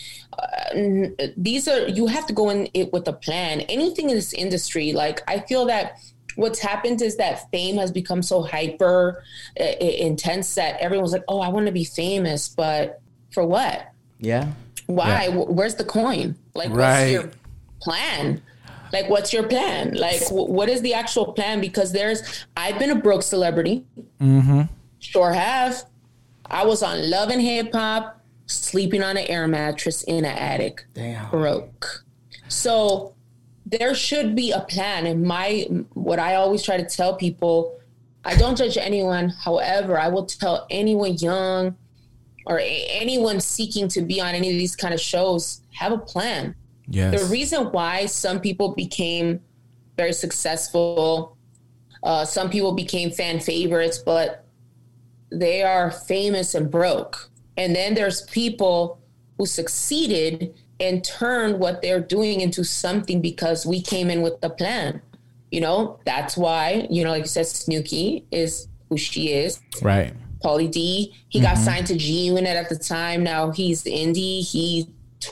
you have to go in it with a plan. Anything in this industry, like I feel that what's happened is that fame has become so hyper intense that everyone's like, oh, I want to be famous, but for what? Yeah. Why? Yeah. Where's the coin? Like, what's your plan? Like, what's your plan? Like, what is the actual plan? Because I've been a broke celebrity. Mm-hmm. Sure have. I was on Love and Hip Hop, sleeping on an air mattress in an attic. Damn. Broke. So there should be a plan. And what I always try to tell people, I don't judge anyone. However, I will tell anyone young or anyone seeking to be on any of these kind of shows, have a plan. Yes. The reason why some people became very successful, some people became fan favorites, but they are famous and broke. And then there's people who succeeded and turned what they're doing into something because we came in with the plan. That's why, like you said, Snooki is who she is. Right. Pauly D, he got signed to G-Unit at the time. Now he's indie.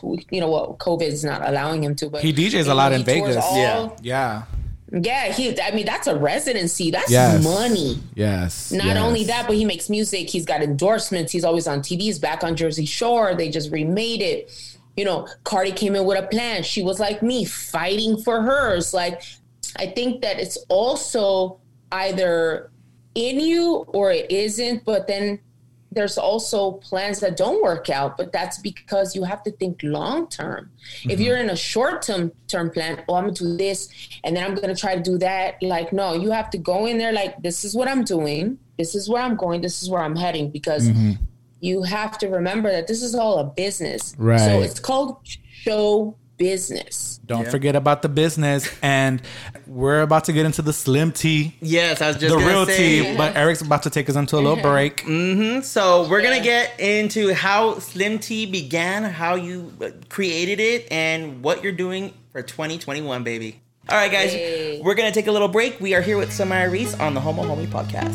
COVID's not allowing him to, but he DJs a lot in Vegas. Yeah. That's a residency. That's money. Yes. Not only that, but he makes music. He's got endorsements. He's always on TV. He's back on Jersey Shore. They just remade it. Cardi came in with a plan. She was like me, fighting for hers. Like, I think that it's also either in you or it isn't, but then there's also plans that don't work out, but that's because you have to think long-term. Mm-hmm. If you're in a short-term plan, I'm going to do this, and then I'm going to try to do that. Like, no, you have to go in there like, this is what I'm doing. This is where I'm going. This is where I'm heading, because you have to remember that this is all a business. Right. So it's called show business. Don't forget about the business. And we're about to get into the Slim Tea. Yes, I was just the real say. tea. But Eric's about to take us into a little break. So we're going to get into how Slim Tea began, how you created it, and what you're doing for 2021, baby. All right, guys, we're going to take a little break. We are here with Samaya Reese on the Homo Homie podcast.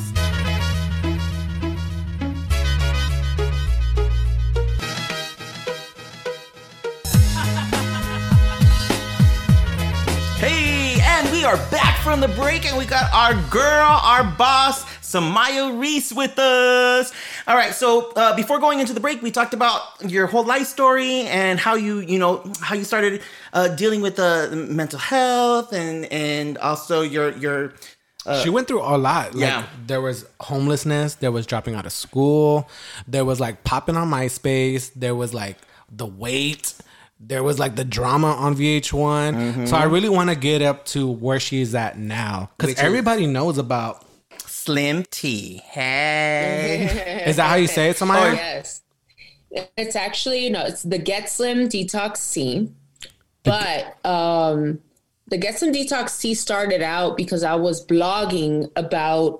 Hey, and we are back from the break, and we got our girl, our boss, Samaya Reese with us. All right, so before going into the break, we talked about your whole life story and how you started dealing with mental health and also your. She went through a lot. Like, there was homelessness. There was dropping out of school. There was like popping on MySpace. There was like the weight. There was like the drama on VH1. So I really want to get up to where she's at now, because everybody knows about Slim Tea. Hey. Is that how you say it, Samaya? Oh, yes. It's actually, it's the Get Slim Detox Tea. But the Get Slim Detox Tea started out because I was blogging about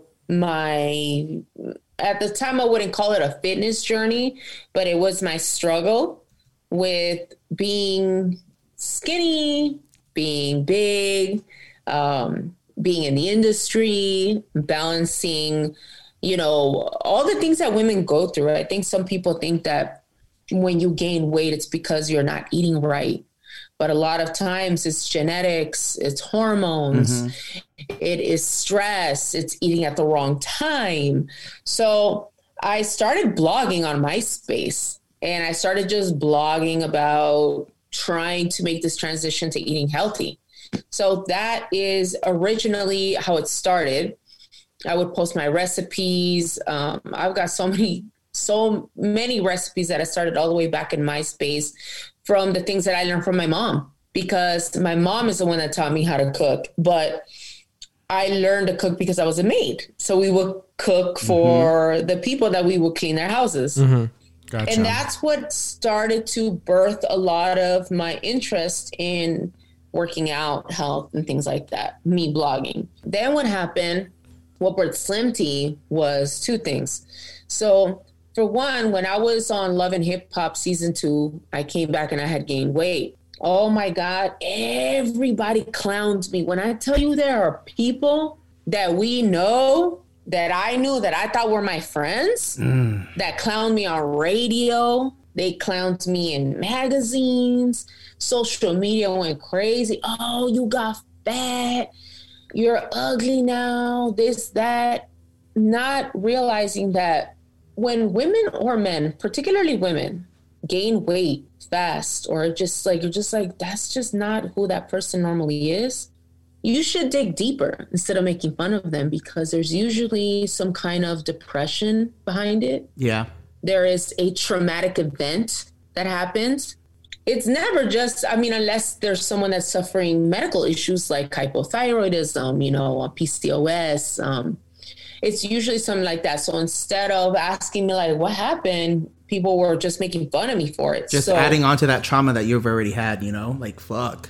at the time I wouldn't call it a fitness journey, but it was my struggle with being skinny, being big, being in the industry, balancing, all the things that women go through. I think some people think that when you gain weight, it's because you're not eating right. But a lot of times it's genetics, it's hormones, it is stress, it's eating at the wrong time. So I started blogging on MySpace. And I started just blogging about trying to make this transition to eating healthy. So that is originally how it started. I would post my recipes. I've got so many recipes that I started all the way back in MySpace from the things that I learned from my mom, because my mom is the one that taught me how to cook, but I learned to cook because I was a maid. So we would cook for the people that we would clean their houses. Gotcha. And that's what started to birth a lot of my interest in working out, health, and things like that, me blogging. Then what happened, what birthed Slim Tea was two things. So for one, when I was on Love and Hip Hop season 2, I came back and I had gained weight. Oh my God, everybody clowns me. When I tell you there are people that we know, that I knew, that I thought were my friends, that clowned me on radio. They clowned me in magazines. Social media went crazy. Oh, you got fat. You're ugly now. This, that. Not realizing that when women or men, particularly women, gain weight fast, or just like, you're just like, that's just not who that person normally is, you should dig deeper instead of making fun of them, because there's usually some kind of depression behind it. Yeah. There is a traumatic event that happens. It's never just, I mean, unless there's someone that's suffering medical issues like hypothyroidism, you know, PCOS. It's usually something like that. So instead of asking me like, what happened? People were just making fun of me for it. Just adding on to that trauma that you've already had, you know, like, fuck.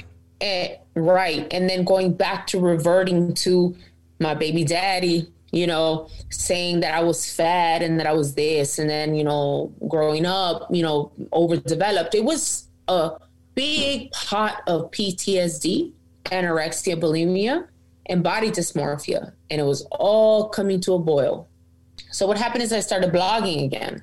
Right. And then going back to reverting to my baby daddy, you know, saying that I was fat and that I was this. And then, you know, growing up, you know, overdeveloped. It was a big pot of PTSD, anorexia, bulimia, and body dysmorphia. And it was all coming to a boil. So what happened is I started blogging again.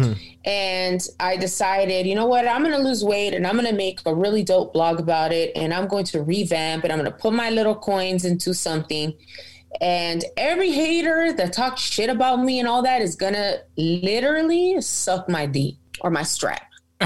And I decided, you know what, I'm going to lose weight and I'm going to make a really dope blog about it. And I'm going to revamp it. I'm going to put my little coins into something. And every hater that talks shit about me and all that is going to literally suck my D or my strap.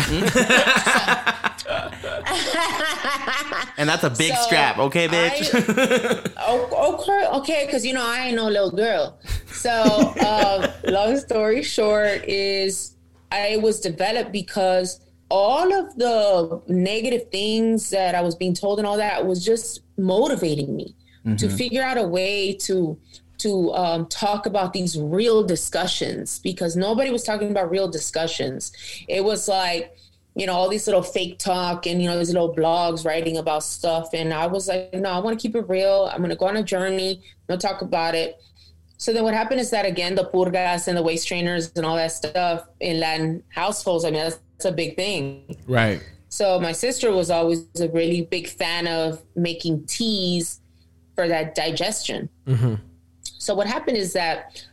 And that's a big strap, okay, bitch? Okay, because, you know, I ain't no little girl. So long story short is I was developed because all of the negative things that I was being told and all that was just motivating me to figure out a way to talk about these real discussions, because nobody was talking about real discussions. It was like, you know, all these little fake talk and, you know, these little blogs writing about stuff. And I was like, no, I want to keep it real. I'm going to go on a journey. I'm going to talk about it. So then what happened is that, again, the purgas and the waist trainers and all that stuff in Latin households, I mean, that's a big thing. Right. So my sister was always a really big fan of making teas for that digestion. So what happened is that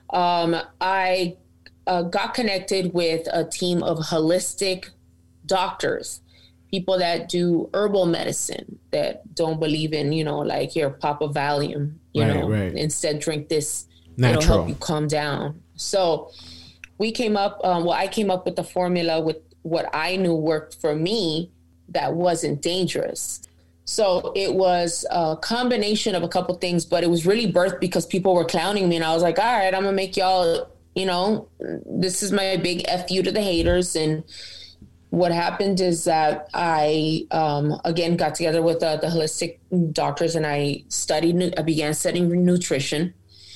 I got connected with a team of holistic doctors, people that do herbal medicine, that don't believe in, you know, like, here, pop a Valium, you know, instead drink this, natural, it'll help you calm down. So we came up, I came up with the formula with what I knew worked for me that wasn't dangerous. So it was a combination of a couple things, but it was really birthed because people were clowning me. And I was like, all right, I'm gonna make y'all, you know, this is my big FU to the haters. And what happened is that I, again, got together with the holistic doctors, and I began studying nutrition.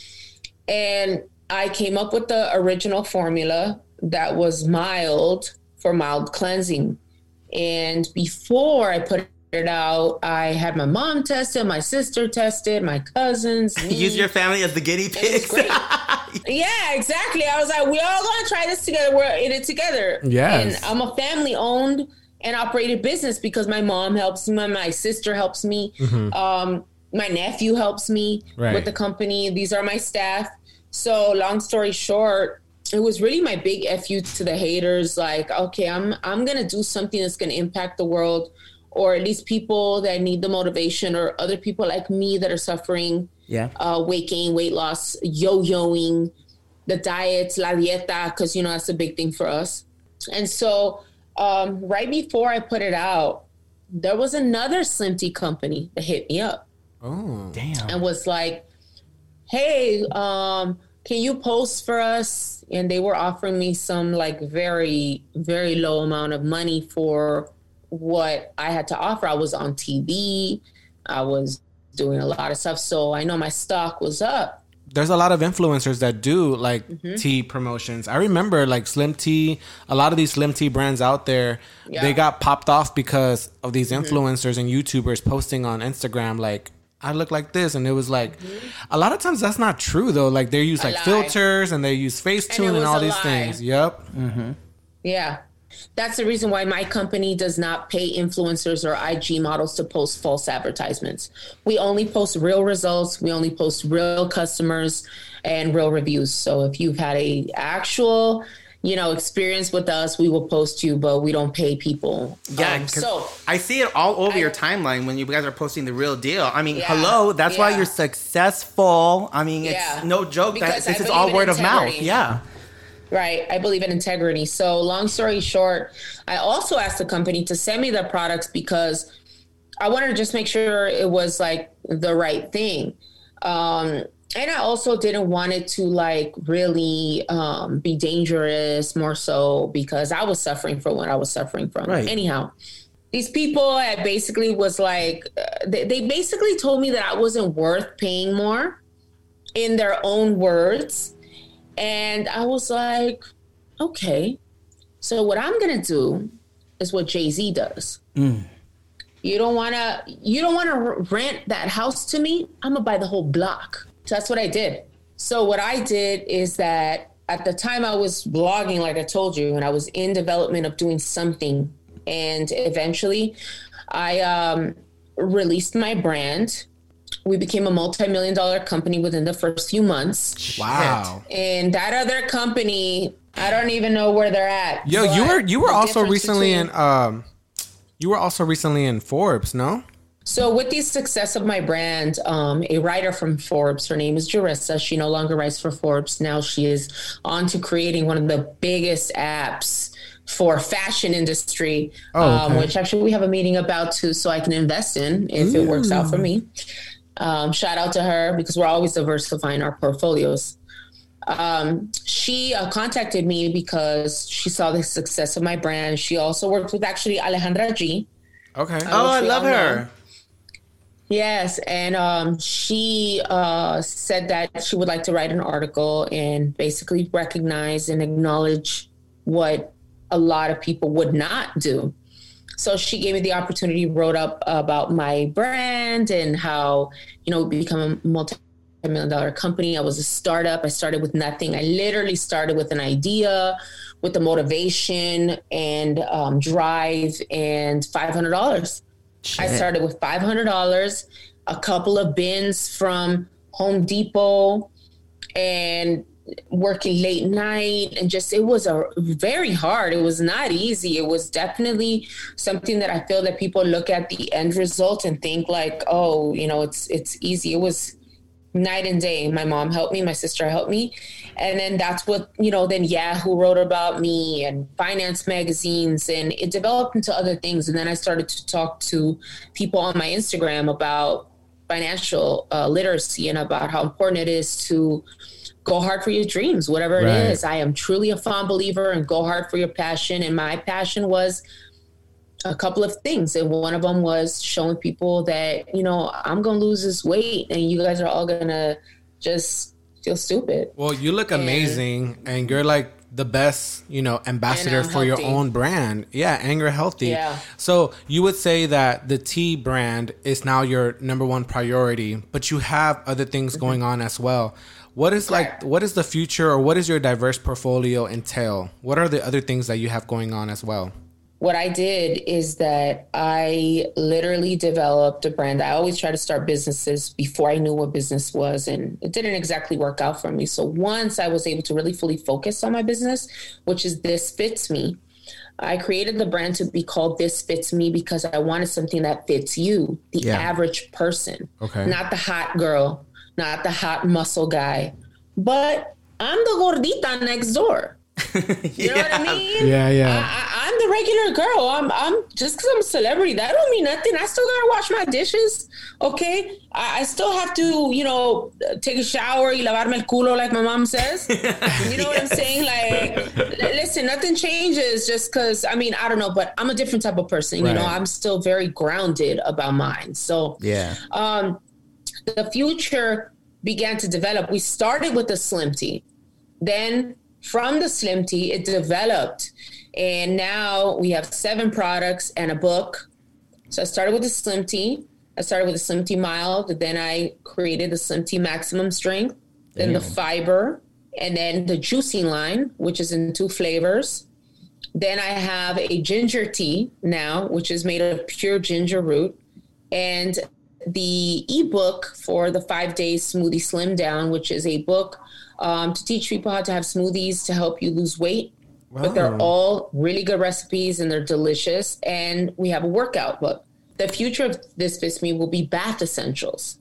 And I came up with the original formula that was mild for mild cleansing. And before I put it out, I had my mom tested, my sister tested, my cousins. Use your family as the guinea pigs. Yeah, exactly. I was like, we all gonna try this together. We're in it together. Yes. And I'm a family owned and operated business because my mom helps me, my sister helps me, my nephew helps me with the company. These are my staff. So long story short, it was really my big FU to the haters. Like, okay, I'm gonna do something that's gonna impact the world, or at least people that need the motivation, or other people like me that are suffering weight gain, weight loss, yo-yoing, the diets, la dieta, because, you know, that's a big thing for us. And so right before I put it out, there was another Slim Tea company that hit me up. Oh, damn. And was like, hey, can you post for us? And they were offering me some like very, very low amount of money for what I had to offer. I was on TV. I was doing a lot of stuff. So I know my stock was up. There's a lot of influencers that do like tea promotions. I remember like Slim Tea, a lot of these Slim Tea brands out there, they got popped off because of these influencers and YouTubers posting on Instagram like, I look like this. And it was like, a lot of times that's not true though. Like they use like filters and they use Facetune and all these things. Yep. Yeah. That's the reason why my company does not pay influencers or IG models to post false advertisements. We only post real results. We only post real customers and real reviews. So if you've had a actual, experience with us, we will post you, but we don't pay people. Yeah, so I see it all over your timeline when you guys are posting the real deal. I mean, hello, that's why you're successful. I mean, it's no joke that this is all word of mouth. Yeah. Right. I believe in integrity. So long story short, I also asked the company to send me the products because I wanted to just make sure it was like the right thing. And I also didn't want it to like really be dangerous more so because I was suffering from what I was suffering from. Right. Anyhow, these people, I basically was like, they basically told me that I wasn't worth paying more in their own words. And I was like, okay, so what I'm going to do is what Jay-Z does. You don't want to rent that house to me? I'm going to buy the whole block. So that's what I did. So what I did is that at the time I was blogging, like I told you, and I was in development of doing something. And eventually I released my brand. We became a multi-million-dollar company within the first few months. Wow. And that other company, I don't even know where they're at. Yo, you were also recently in Forbes, no? So with the success of my brand, a writer from Forbes, her name is Jerissa. She no longer writes for Forbes. Now she is on to creating one of the biggest apps for fashion industry, which actually we have a meeting about too, so I can invest in if it works out for me. Shout out to her because we're always diversifying our portfolios. She contacted me because she saw the success of my brand. She also worked with actually Alejandra G. Okay. I love her. Yes. And she said that she would like to write an article and basically recognize and acknowledge what a lot of people would not do. So she gave me the opportunity, wrote up about my brand and how, we become a multi-million-dollar company. I was a startup. I started with nothing. I literally started with an idea, with the motivation and drive and $500. Shit. I started with $500, a couple of bins from Home Depot, and working late night, and just, it was very hard. It was not easy. It was definitely something that I feel that people look at the end result and think like, oh, it's easy. It was night and day. My mom helped me. My sister helped me. And then that's what, then Yahoo wrote about me and finance magazines, and it developed into other things. And then I started to talk to people on my Instagram about financial literacy and about how important it is to go hard for your dreams, whatever it is. I am truly a fond believer in go hard for your passion. And my passion was a couple of things. And one of them was showing people that, I'm going to lose this weight and you guys are all going to just feel stupid. Well, you look amazing and you're like the best, ambassador for your own brand. Yeah. And you're healthy. Yeah. So you would say that the tea brand is now your number one priority, but you have other things going on as well. What is the future, or what does your diverse portfolio entail? What are the other things that you have going on as well? What I did is that I literally developed a brand. I always try to start businesses before I knew what business was, and it didn't exactly work out for me. So once I was able to really fully focus on my business, which is This Fits Me, I created the brand to be called This Fits Me because I wanted something that fits you, the average person, not the hot girl, not the hot muscle guy, but I'm the gordita next door. You know what I mean? Yeah. I'm the regular girl. I'm just because I'm a celebrity, that don't mean nothing. I still gotta wash my dishes. Okay, I still have to, take a shower y lavarme el culo, like my mom says. You know what I'm saying? Like, listen, nothing changes just because. I mean, I don't know, but I'm a different type of person. Right. I'm still very grounded about mine. So Yeah. The future began to develop. We started with the Slim Tea. Then from the Slim Tea, it developed. And now we have 7 products and a book. So I started with the Slim Tea. I started with the Slim Tea Mild. Then I created the Slim Tea Maximum Strength. Then the Fiber. And then the Juicing line, which is in 2 flavors. Then I have a ginger tea now, which is made of pure ginger root. And the ebook for the 5 Days Smoothie Slim Down, which is a book to teach people how to have smoothies to help you lose weight. Wow. But they're all really good recipes and they're delicious. And we have a workout book. The future of This Fits Me will be bath essentials.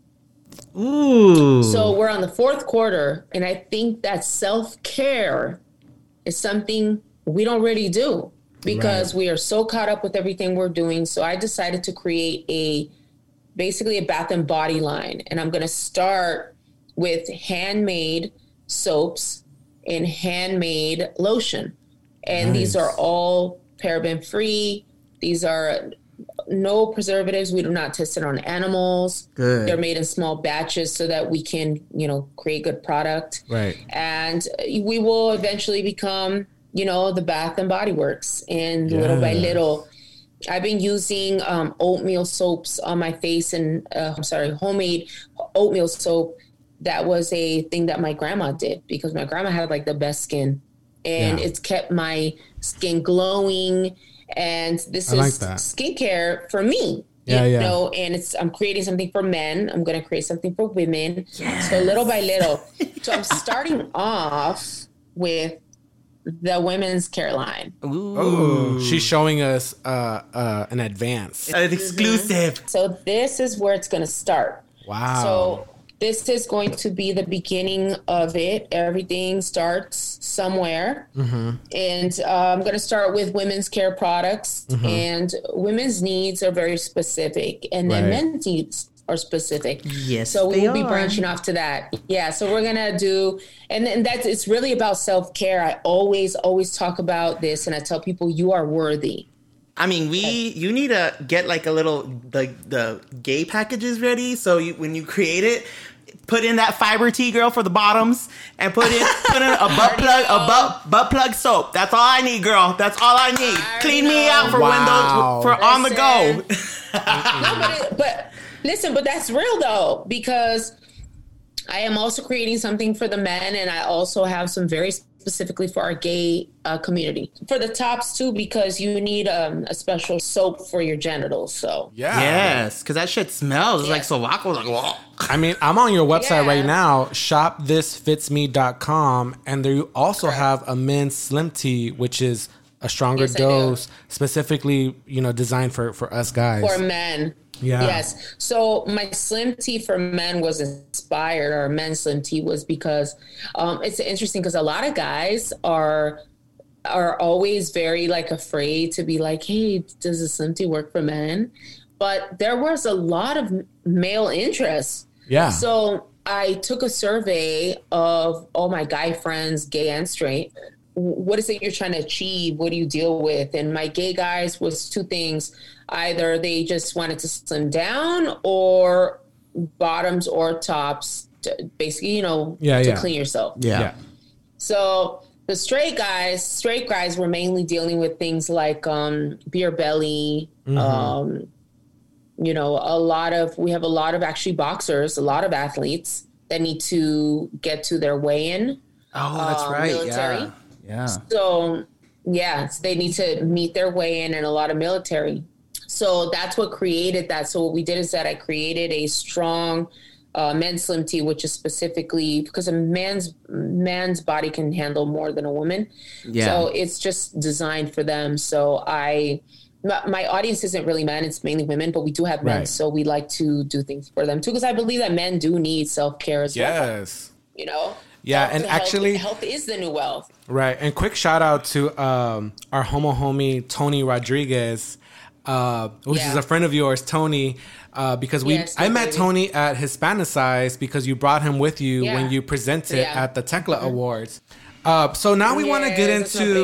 Ooh. So we're on the 4th quarter, and I think that self-care is something we don't really do because we are so caught up with everything we're doing. So I decided to create basically a bath and body line. And I'm going to start with handmade soaps and handmade lotion. And these are all paraben free. These are no preservatives. We do not test it on animals. Good. They're made in small batches so that we can, create good product. Right. And we will eventually become, the Bath and Body Works. And little by little, I've been using oatmeal soaps on my face and homemade oatmeal soap. That was a thing that my grandma did because my grandma had like the best skin, and it's kept my skin glowing. And this is skincare for me, and I'm creating something for men. I'm going to create something for women. Yes. So little by little. So I'm starting off with the women's care line. Ooh. She's showing us an advance. An exclusive. Mm-hmm. So this is where it's going to start. Wow. So this is going to be the beginning of it. Everything starts somewhere. Mm-hmm. And I'm going to start with women's care products. Mm-hmm. And women's needs are very specific. And then men's needs are specific. Yes, so we will be branching off to that. Yeah, so we're going to do, and that's, it's really about self-care. I always talk about this, and I tell people you are worthy. I mean, you need to get like a little, the gay packages ready. So when you create it, put in that fiber tea, girl, for the bottoms, and put in a butt plug soap. That's all I need, girl. That's all I need. Clean me out for windows for on the go. No, but listen, but that's real though, because I am also creating something for the men, and I also have some very specifically for our gay community. For the tops too, because you need a special soap for your genitals. So yes, because that shit smells. It's like sovaco. Like, whoa. I mean, I'm on your website right now, shopthisfitsme.com, and there you also have a men's Slim Tea, which is a stronger dose, specifically, designed for us guys. For men. Yeah. Yes. So my Slim Tea for men was inspired, or men's Slim Tea was because it's interesting because a lot of guys are always very like afraid to be like, hey, does the Slim Tea work for men? But there was a lot of male interest. Yeah. So I took a survey of all my guy friends, gay and straight. What is it you're trying to achieve? What do you deal with? And my gay guys was 2 things. Either they just wanted to slim down, or bottoms or tops, to basically, to clean yourself. Yeah. So the straight guys were mainly dealing with things like beer belly. Mm-hmm. We have a lot of actually boxers, a lot of athletes that need to get to their weigh-in. Oh, that's right. Military. Yeah. So they need to meet their weigh-in, and a lot of military. So that's what created that. So what we did is that I created a strong men's Slim Tea, which is specifically because a man's body can handle more than a woman. Yeah. So it's just designed for them. So my audience isn't really men, it's mainly women, but we do have men. So we like to do things for them too, because I believe that men do need self-care as well. Yes. Yeah, and actually, health is the new wealth. Right. And quick shout out to our homo homie, Tony Rodriguez, which is a friend of yours, Tony, because I met Tony at Hispanicize because you brought him with you when you presented at the Tekla Awards. So now we want to get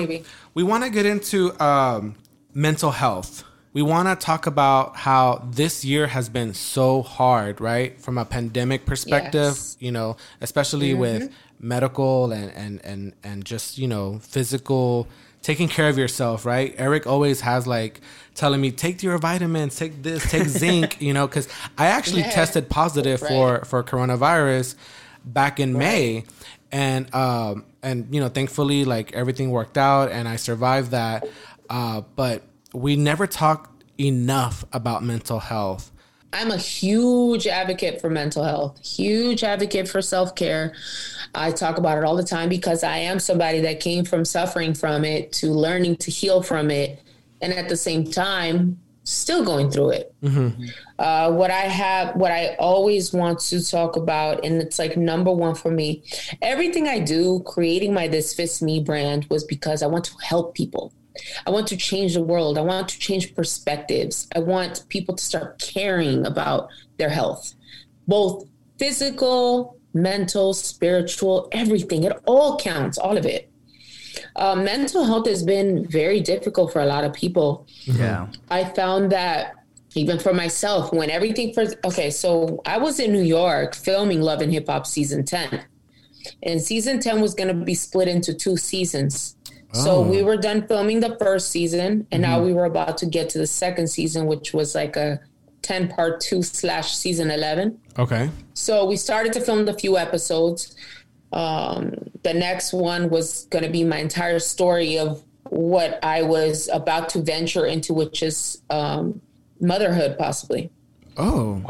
into mental health. We want to talk about how this year has been so hard, right? From a pandemic perspective, you know, especially with medical and just, you know, physical, taking care of yourself, right? Eric always has like telling me, take your vitamins, take this, take zinc, you know, because I actually tested positive for coronavirus back in May. And you know, thankfully, like everything worked out and I survived that. But we never talked enough about mental health. I'm a huge advocate for mental health, huge advocate for self-care. I talk about it all the time because I am somebody that came from suffering from it to learning to heal from it. And at the same time, still going through it. What I always want to talk about, and it's like number one for me, everything I do, creating my This Fits Me brand was because I want to help people. I want to change the world. I want to change perspectives. I want people to start caring about their health, both physical, mental, spiritual, everything. It all counts, all of it. Mental health has been very difficult for a lot of people. Yeah. I found that even for myself, when everything first, so I was in New York filming Love and Hip Hop season 10. And season 10 was going to be split into 2 seasons. So we were done filming the first season, and now we were about to get to the second season, which was like a 10 part 2/season 11. Okay. So we started to film the few episodes. The next one was going to be my entire story of what I was about to venture into, which is motherhood, possibly. Oh.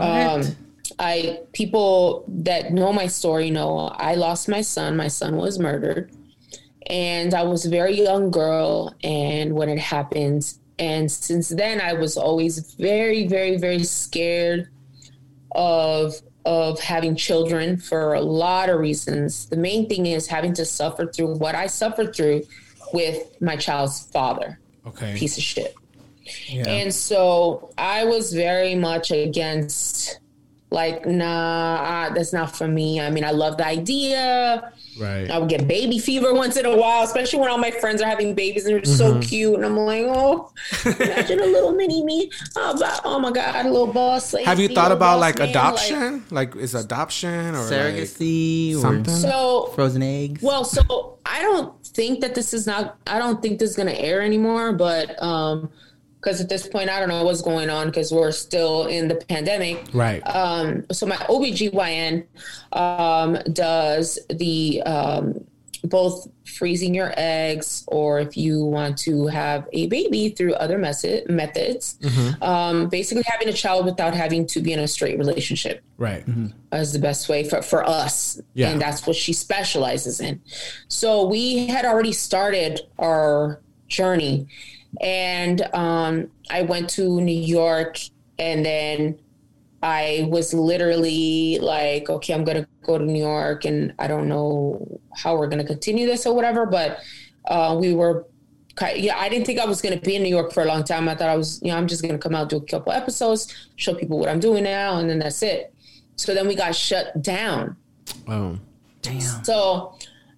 People that know my story know I lost my son. My son was murdered. And I was a very young girl, and when it happened, and since then I was always very, very, very scared of having children for a lot of reasons. The main thing is having to suffer through what I suffered through with my child's father. Okay. Piece of shit. Yeah. And so I was very much against, like, nah, that's not for me. I mean, I love the idea. Right. I would get baby fever once in a while, especially when all my friends are having babies and they're so cute. And I'm like, oh, imagine a little mini me. Oh my God, a little boss lady. Have you thought about like adoption? Like is adoption or surrogacy like something? So frozen eggs? Well, so I don't think that this is going to air anymore, but because at this point, I don't know what's going on because we're still in the pandemic. Right. So my OBGYN does the both freezing your eggs, or if you want to have a baby through other methods, basically having a child without having to be in a straight relationship. Right. Is the best way for us. Yeah. And that's what she specializes in. So we had already started our journey. And I went to New York, and then I was literally like, okay, I'm going to go to New York, and I don't know how we're going to continue this or whatever. But I didn't think I was going to be in New York for a long time. I thought I was, I'm just going to come out, do a couple episodes, show people what I'm doing now, and then that's it. So then we got shut down. Oh, damn. So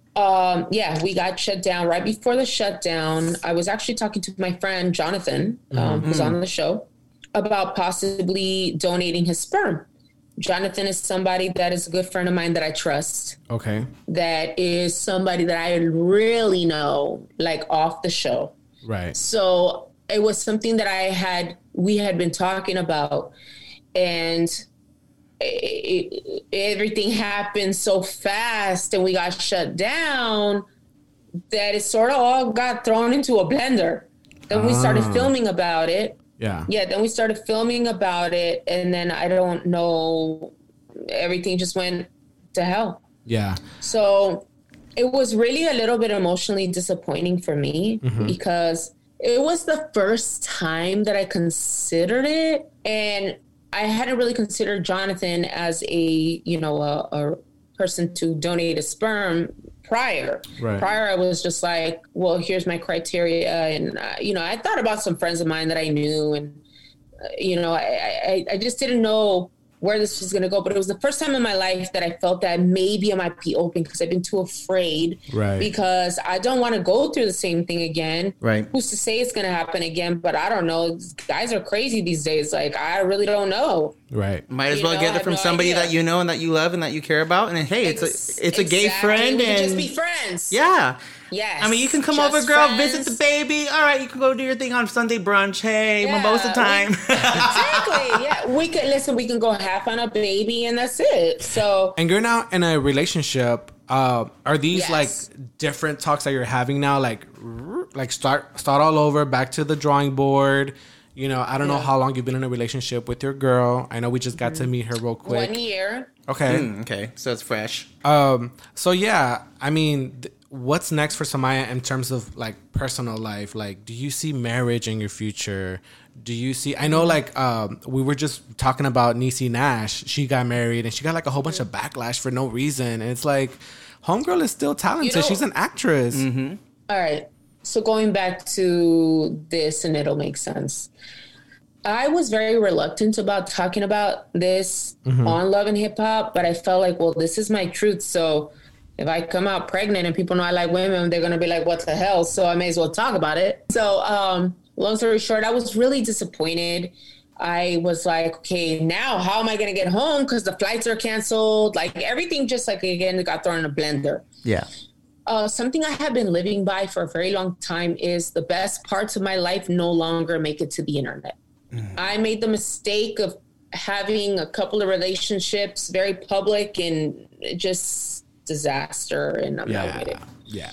we got shut down. Right before the shutdown, I was actually talking to my friend Jonathan, who's on the show, about possibly donating his sperm. Jonathan is somebody that is a good friend of mine that I trust. Okay. That is somebody that I really know, like off the show. Right. So it was something that we had been talking about, and everything happened so fast and we got shut down that it sort of all got thrown into a blender. Then we started filming about it. Yeah. Then we started filming about it, and then I don't know, everything just went to hell. Yeah. So it was really a little bit emotionally disappointing for me because it was the first time that I considered it, and I hadn't really considered Jonathan as a person to donate a sperm prior. Right. Prior, I was just like, well, here's my criteria. And, I thought about some friends of mine that I knew. And, I just didn't know where this was going to go. But it was the first time in my life that I felt that maybe I might be open because I've been too afraid. Right. Because I don't want to go through the same thing again. Right. Who's to say it's going to happen again? But I don't know. Guys are crazy these days. Like, I really don't know. Right. Might as well get it from somebody that you know and that you love and that you care about. And hey, it's a gay friend. We and can just be friends. Yeah. Yes. I mean, you can come over, girl, visit the baby. All right, you can go do your thing on Sunday brunch. Hey, mimosa time. Exactly. Yeah. We can go half on a baby and that's it. So. And you're now in a relationship. Are these like different talks that you're having now? Like start all over, back to the drawing board. I don't know how long you've been in a relationship with your girl. I know we just got to meet her real quick. 1 year. Okay. Okay. So it's fresh. So yeah, I mean, what's next for Samaya in terms of like personal life? Like, do you see marriage in your future? Do you see, I know like, we were just talking about Niecy Nash. She got married and she got like a whole bunch of backlash for no reason. And it's like, homegirl is still talented. She's an actress. Mm-hmm. All right. So going back to this, and it'll make sense. I was very reluctant about talking about this on Love and Hip Hop, but I felt like, well, this is my truth. So if I come out pregnant and people know I like women, they're going to be like, what the hell? So I may as well talk about it. So long story short, I was really disappointed. I was like, okay, now how am I going to get home? Because the flights are canceled. Like everything just like, again, got thrown in a blender. Yeah. Something I have been living by for a very long time is the best parts of my life no longer make it to the internet. I made the mistake of having a couple of relationships very public and just disaster, and I'm not with it. Yeah.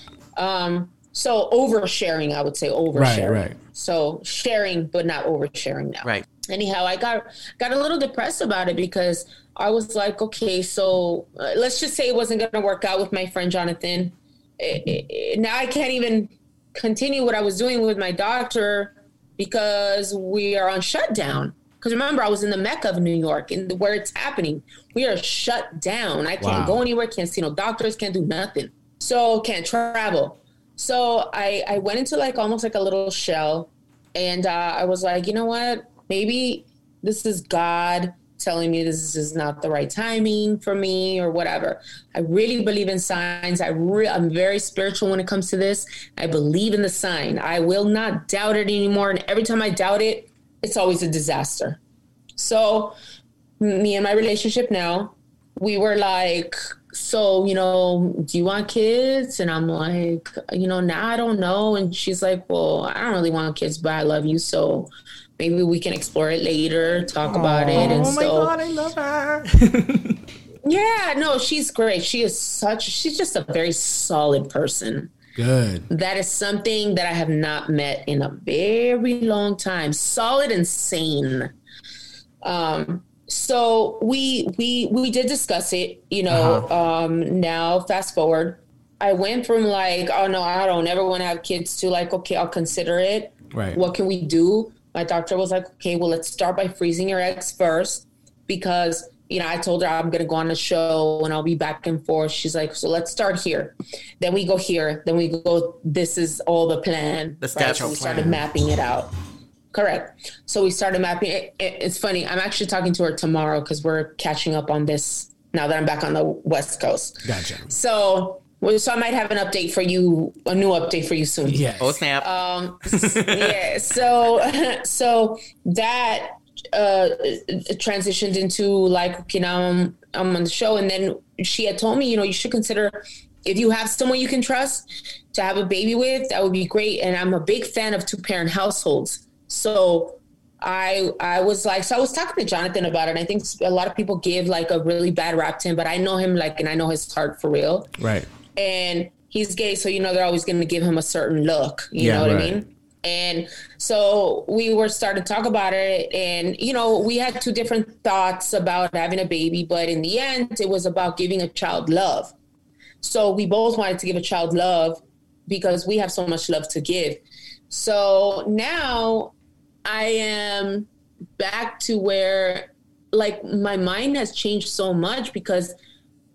So oversharing, I would say oversharing. Right. So sharing, but not oversharing now. Right. Anyhow, I got a little depressed about it because I was like, okay, so let's just say it wasn't going to work out with my friend Jonathan. Now I can't even continue what I was doing with my doctor because we are on shutdown. Because remember, I was in the Mecca of New York, and where it's happening. We are shut down. I can't go anywhere, can't see no doctors, can't do nothing. So can't travel. So I went into like almost like a little shell, and I was like, you know what? Maybe this is God telling me this is not the right timing for me or whatever. I really believe in signs. I'm very spiritual when it comes to this. I believe in the sign. I will not doubt it anymore. And every time I doubt it, it's always a disaster. So me and my relationship now, we were like, so, do you want kids? And I'm like, now I don't know. And she's like, well, I don't really want kids, but I love you. So maybe we can explore it later, talk about it. And oh my God, I love her. Yeah, no, she's great. She's just a very solid person. Good. That is something that I have not met in a very long time. Solid and sane. So we did discuss it, now fast forward. I went from like, oh no, I don't ever want to have kids to like, okay, I'll consider it. Right. What can we do? My doctor was like, okay, well, let's start by freezing your eggs first because, I told her I'm going to go on a show and I'll be back and forth. She's like, so let's start here. Then we go here. Then we go, this is all the plan. The steps. So we started mapping it out. Correct. So we started mapping it. It's funny. I'm actually talking to her tomorrow because we're catching up on this now that I'm back on the West Coast. Gotcha. So I might have an update for you, a new update for you soon. Yes. Oh, snap. Yeah. So that transitioned into like, okay, now I'm on the show. And then she had told me, you should consider if you have someone you can trust to have a baby with, that would be great. And I'm a big fan of 2-parent households. So I was like, so I was talking to Jonathan about it. And I think a lot of people give like a really bad rap to him, but I know him and I know his heart for real. Right. And he's gay. So, they're always going to give him a certain look, you know what I mean? And so we were starting to talk about it and, we had two different thoughts about having a baby, but in the end it was about giving a child love. So we both wanted to give a child love because we have so much love to give. So now I am back to where like my mind has changed so much because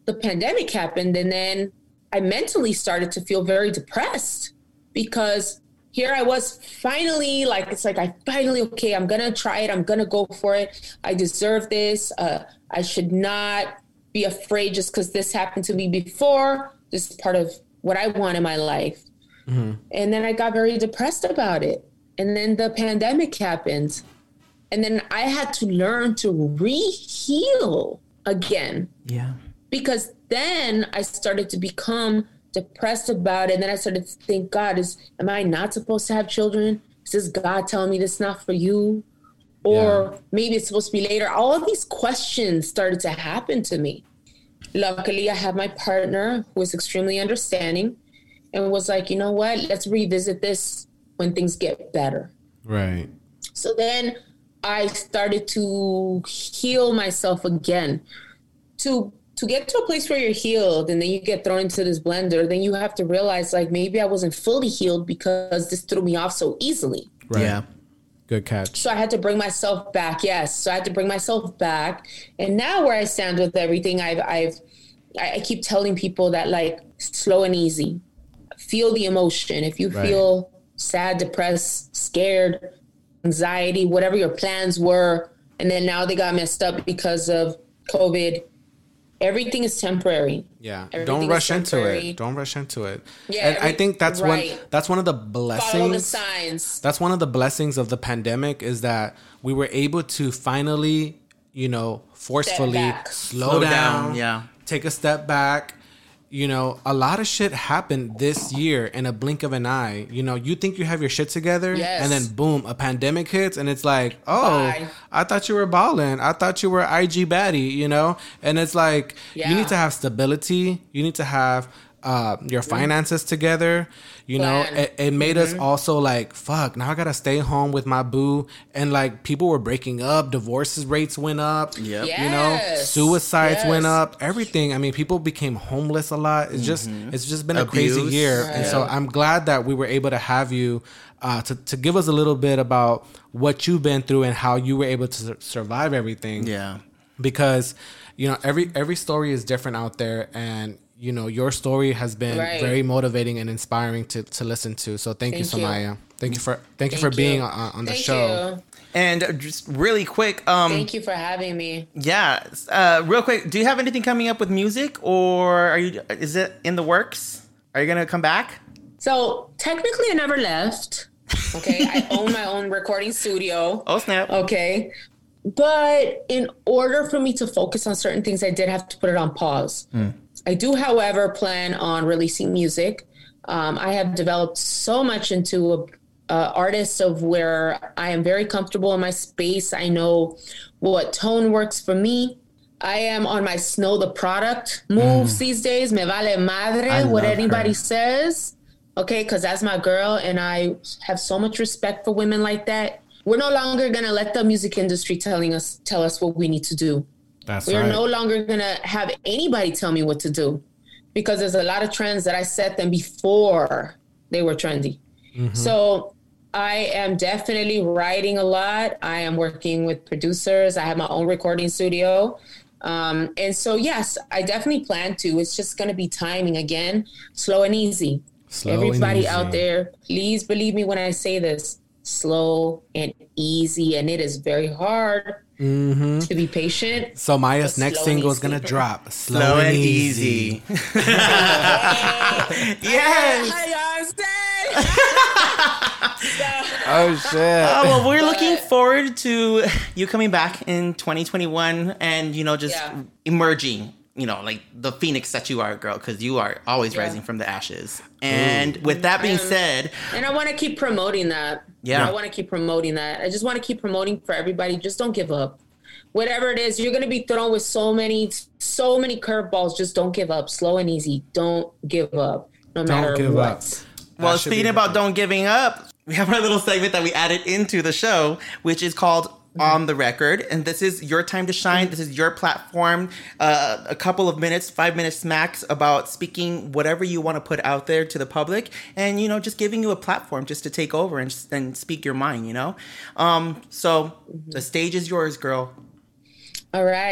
the pandemic happened, and then I mentally started to feel very depressed because here I was finally like, it's like, okay, I'm going to try it. I'm going to go for it. I deserve this. I should not be afraid just because this happened to me before. This is part of what I want in my life. Mm-hmm. And then I got very depressed about it. And then the pandemic happened. And then I had to learn to re-heal again. Yeah. Because then I started to become depressed about it. And then I started to think, God, am I not supposed to have children? Is this God telling me this is not for you? Or maybe it's supposed to be later. All of these questions started to happen to me. Luckily, I have my partner who is extremely understanding and was like, you know what? Let's revisit this when things get better. Right. So then I started to heal myself again. To get to a place where you're healed and then you get thrown into this blender, then you have to realize like maybe I wasn't fully healed because this threw me off so easily. Right. Yeah. Good catch. So I had to bring myself back. Yes. So I had to bring myself back. And now where I stand with everything, I keep telling people that like slow and easy, feel the emotion. If you feel sad, depressed, scared, anxiety, whatever your plans were, and then now they got messed up because of COVID, everything is temporary. Yeah. Everything Don't rush into temporary. it. Don't rush into it. Yeah, and I think that's that's one of the blessings. Follow the signs. That's one of the blessings of the pandemic is that we were able to finally, forcefully slow down. Yeah. Take a step back. A lot of shit happened this year in a blink of an eye. You think you have your shit together, and then boom, a pandemic hits, and it's like, oh, bye. I thought you were balling. I thought you were IG baddie, and it's like you need to have stability. You need to have your finances together. It made us also like, fuck, now I gotta stay home with my boo. And like people were breaking up, divorces rates went up, suicides went up, everything. I mean, people became homeless a lot. It's just been a crazy year. Right. And so I'm glad that we were able to have you to give us a little bit about what you've been through and how you were able to survive everything. Yeah. Because, every story is different out there, and your story has been very motivating and inspiring to listen to. So thank you, Somaya. Thank you for being on the show. You. And just really quick, thank you for having me. Yeah, real quick. Do you have anything coming up with music, or is it in the works? Are you gonna come back? So technically, I never left. Okay, I own my own recording studio. Oh snap! Okay. But in order for me to focus on certain things, I did have to put it on pause. I do, however, plan on releasing music. I have developed so much into a artist of where I am very comfortable in my space. I know what tone works for me. I am on my Snow the Product moves these days. Me vale madre what anybody says. Okay, because that's my girl, and I have so much respect for women like that. We're no longer going to let the music industry tell us what we need to do. We're no longer going to have anybody tell me what to do, because there's a lot of trends that I set them before they were trendy. Mm-hmm. So I am definitely writing a lot. I am working with producers. I have my own recording studio. And so, yes, I definitely plan to. It's just going to be timing again, slow and easy. Everybody out there, please believe me when I say this. Slow and easy, and it is very hard to be patient. So Maya's next single is gonna drop. Slow and easy. Yes. Oh shit. Well, we're looking forward to you coming back in 2021 and just emerging. Like the phoenix that you are, girl, because you are always rising from the ashes. And with that being said... And I want to keep promoting that. Yeah. I want to keep promoting that. I just want to keep promoting for everybody. Just don't give up. Whatever it is, you're going to be thrown with so many curveballs. Just don't give up. Slow and easy. Don't give up. No matter what. Well, speaking about don't giving up, we have our little segment that we added into the show, which is called On the Record. And this is your time to shine. This is your platform. A couple of minutes, 5 minutes max, about speaking whatever you want to put out there to the public. And, just giving you a platform just to take over and speak your mind, So the stage is yours, girl. All right.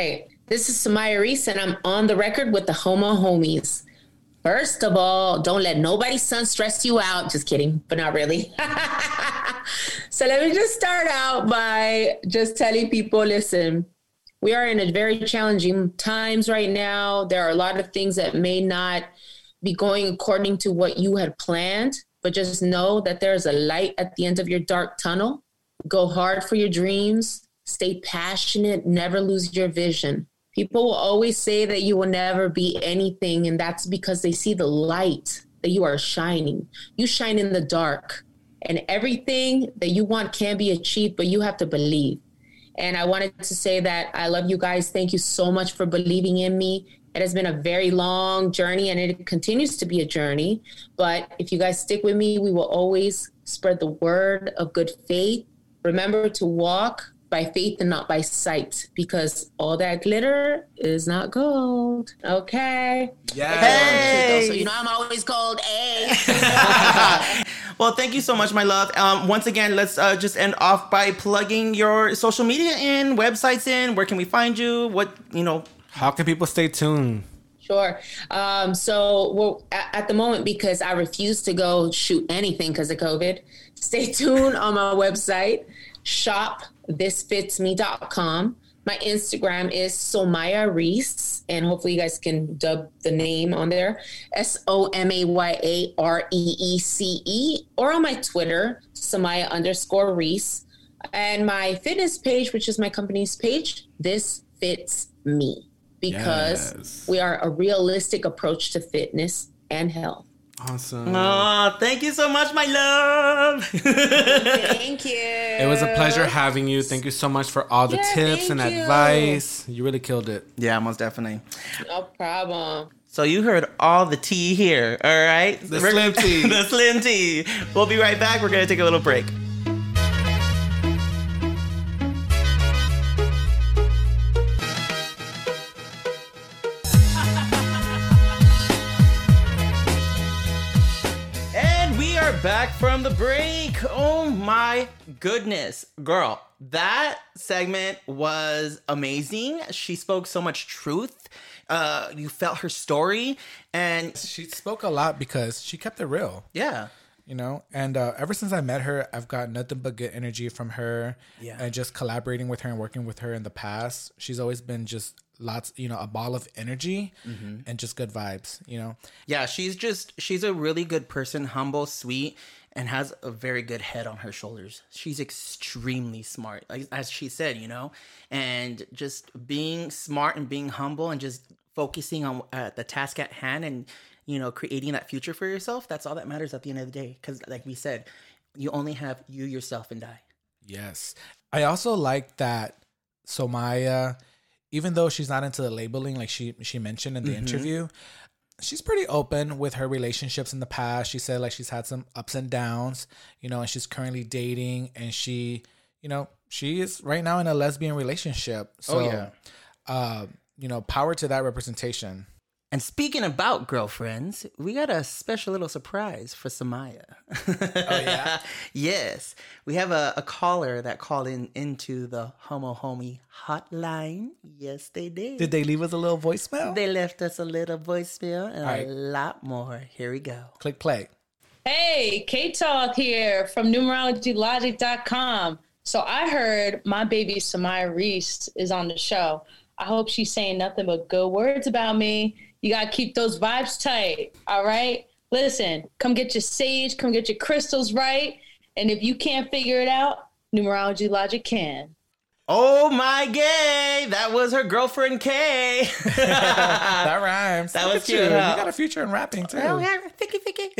This is Samaya Reese, and I'm on the record with the Homo Homies. First of all, don't let nobody's son stress you out. Just kidding, but not really. So let me just start out by just telling people, listen, we are in a very challenging times right now. There are a lot of things that may not be going according to what you had planned, but just know that there's a light at the end of your dark tunnel. Go hard for your dreams. Stay passionate. Never lose your vision. People will always say that you will never be anything, and that's because they see the light that you are shining. You shine in the dark, and everything that you want can be achieved, but you have to believe. And I wanted to say that I love you guys. Thank you so much for believing in me. It has been a very long journey, and it continues to be a journey. But if you guys stick with me, we will always spread the word of good faith. Remember to walk by faith and not by sight, because all that glitter is not gold. Okay. Yeah. Hey. So you know I'm always gold. Hey. Well, thank you so much, my love. Once again, let's just end off by plugging your social media in, websites in. Where can we find you? How can people stay tuned? Sure. So at the moment, because I refuse to go shoot anything because of COVID, stay tuned on my website, shopthisfitsme.com. My Instagram is Somaya Reese, and hopefully you guys can dub the name on there, SOMAYAREECE, or on my Twitter, Somaya_Reese, and my fitness page, which is my company's page, This Fits Me, because we are a realistic approach to fitness and health. Awesome. Oh, thank you so much, my love. Thank you. It was a pleasure having you. Thank you so much for all the tips and advice. You really killed it. Yeah, most definitely. No problem. So you heard all the tea here, all right? The slim tea. The slim tea. We'll be right back. We're going to take a little break. Back from the break. Oh my goodness. Girl, that segment was amazing. She spoke so much truth. You felt her story, and she spoke a lot because she kept it real. Yeah. You know, and ever since I met her, I've got nothing but good energy from her. Yeah. And just collaborating with her and working with her in the past, she's always been just lots, a ball of energy and just good vibes, Yeah, she's a really good person, humble, sweet, and has a very good head on her shoulders. She's extremely smart, like, as she said, and just being smart and being humble and just focusing on the task at hand and, creating that future for yourself. That's all that matters at the end of the day. Because like we said, you only have you, yourself, and I. Yes. I also like that Somaya, even though she's not into the labeling, like she mentioned in the interview, she's pretty open with her relationships in the past. She said like she's had some ups and downs, and she's currently dating, and she is right now in a lesbian relationship. So, power to that representation. And speaking about girlfriends, we got a special little surprise for Samaya. Oh, yeah? Yes. We have a caller that called into the Homo Homie hotline. Yes, they did. Did they leave us a little voicemail? They left us a little voicemail and a lot more. Here we go. Click play. Hey, K-Talk here from numerologylogic.com. So I heard my baby Samaya Reese is on the show. I hope she's saying nothing but good words about me. You got to keep those vibes tight, all right? Listen, come get your sage, come get your crystals right. And if you can't figure it out, Numerology Logic can. Oh my gay! That was her girlfriend Kay. That rhymes. That was cute. You got a future in rapping too. Oh yeah, thicky.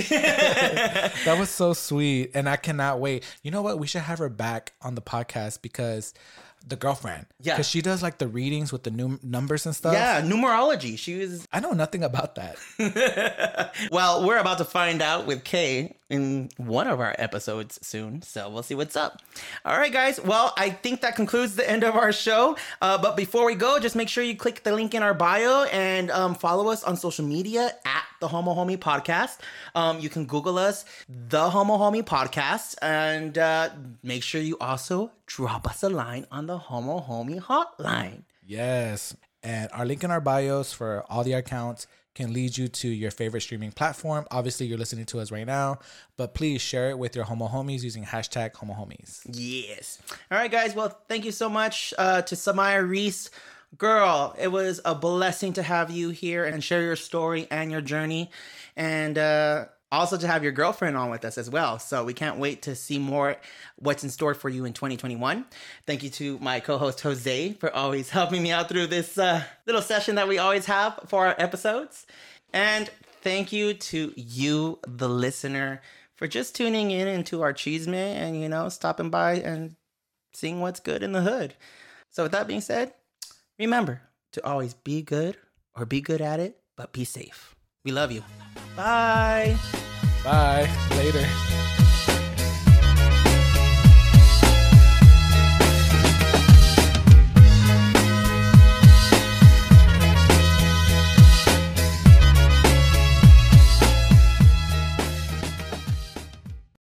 That was so sweet, and I cannot wait. You know what? We should have her back on the podcast because the girlfriend. Yeah. Because she does like the readings with the new numbers and stuff. Yeah, numerology. I know nothing about that. Well, we're about to find out with Kay in one of our episodes soon. So we'll see what's up. All right, guys. Well, I think that concludes the end of our show. But before we go, just make sure you click the link in our bio and follow us on social media at the Homo Homie Podcast. You can Google us, the Homo Homie Podcast, and make sure you also drop us a line on the Homo Homie hotline. Yes. And our link in our bios for all the accounts can lead you to your favorite streaming platform. Obviously, you're listening to us right now, but please share it with your homo homies using hashtag homo homies. Yes. All right, guys. Well, thank you so much to Samaya Reese. Girl, it was a blessing to have you here and share your story and your journey. And also to have your girlfriend on with us as well. So we can't wait to see more what's in store for you in 2021. Thank you to my co-host Jose for always helping me out through this little session that we always have for our episodes. And thank you to you, the listener, for just tuning in into our Cheesemate and, you know, stopping by and seeing what's good in the hood. So with that being said, remember to always be good or be good at it, but be safe. We love you. Bye. Bye. Later.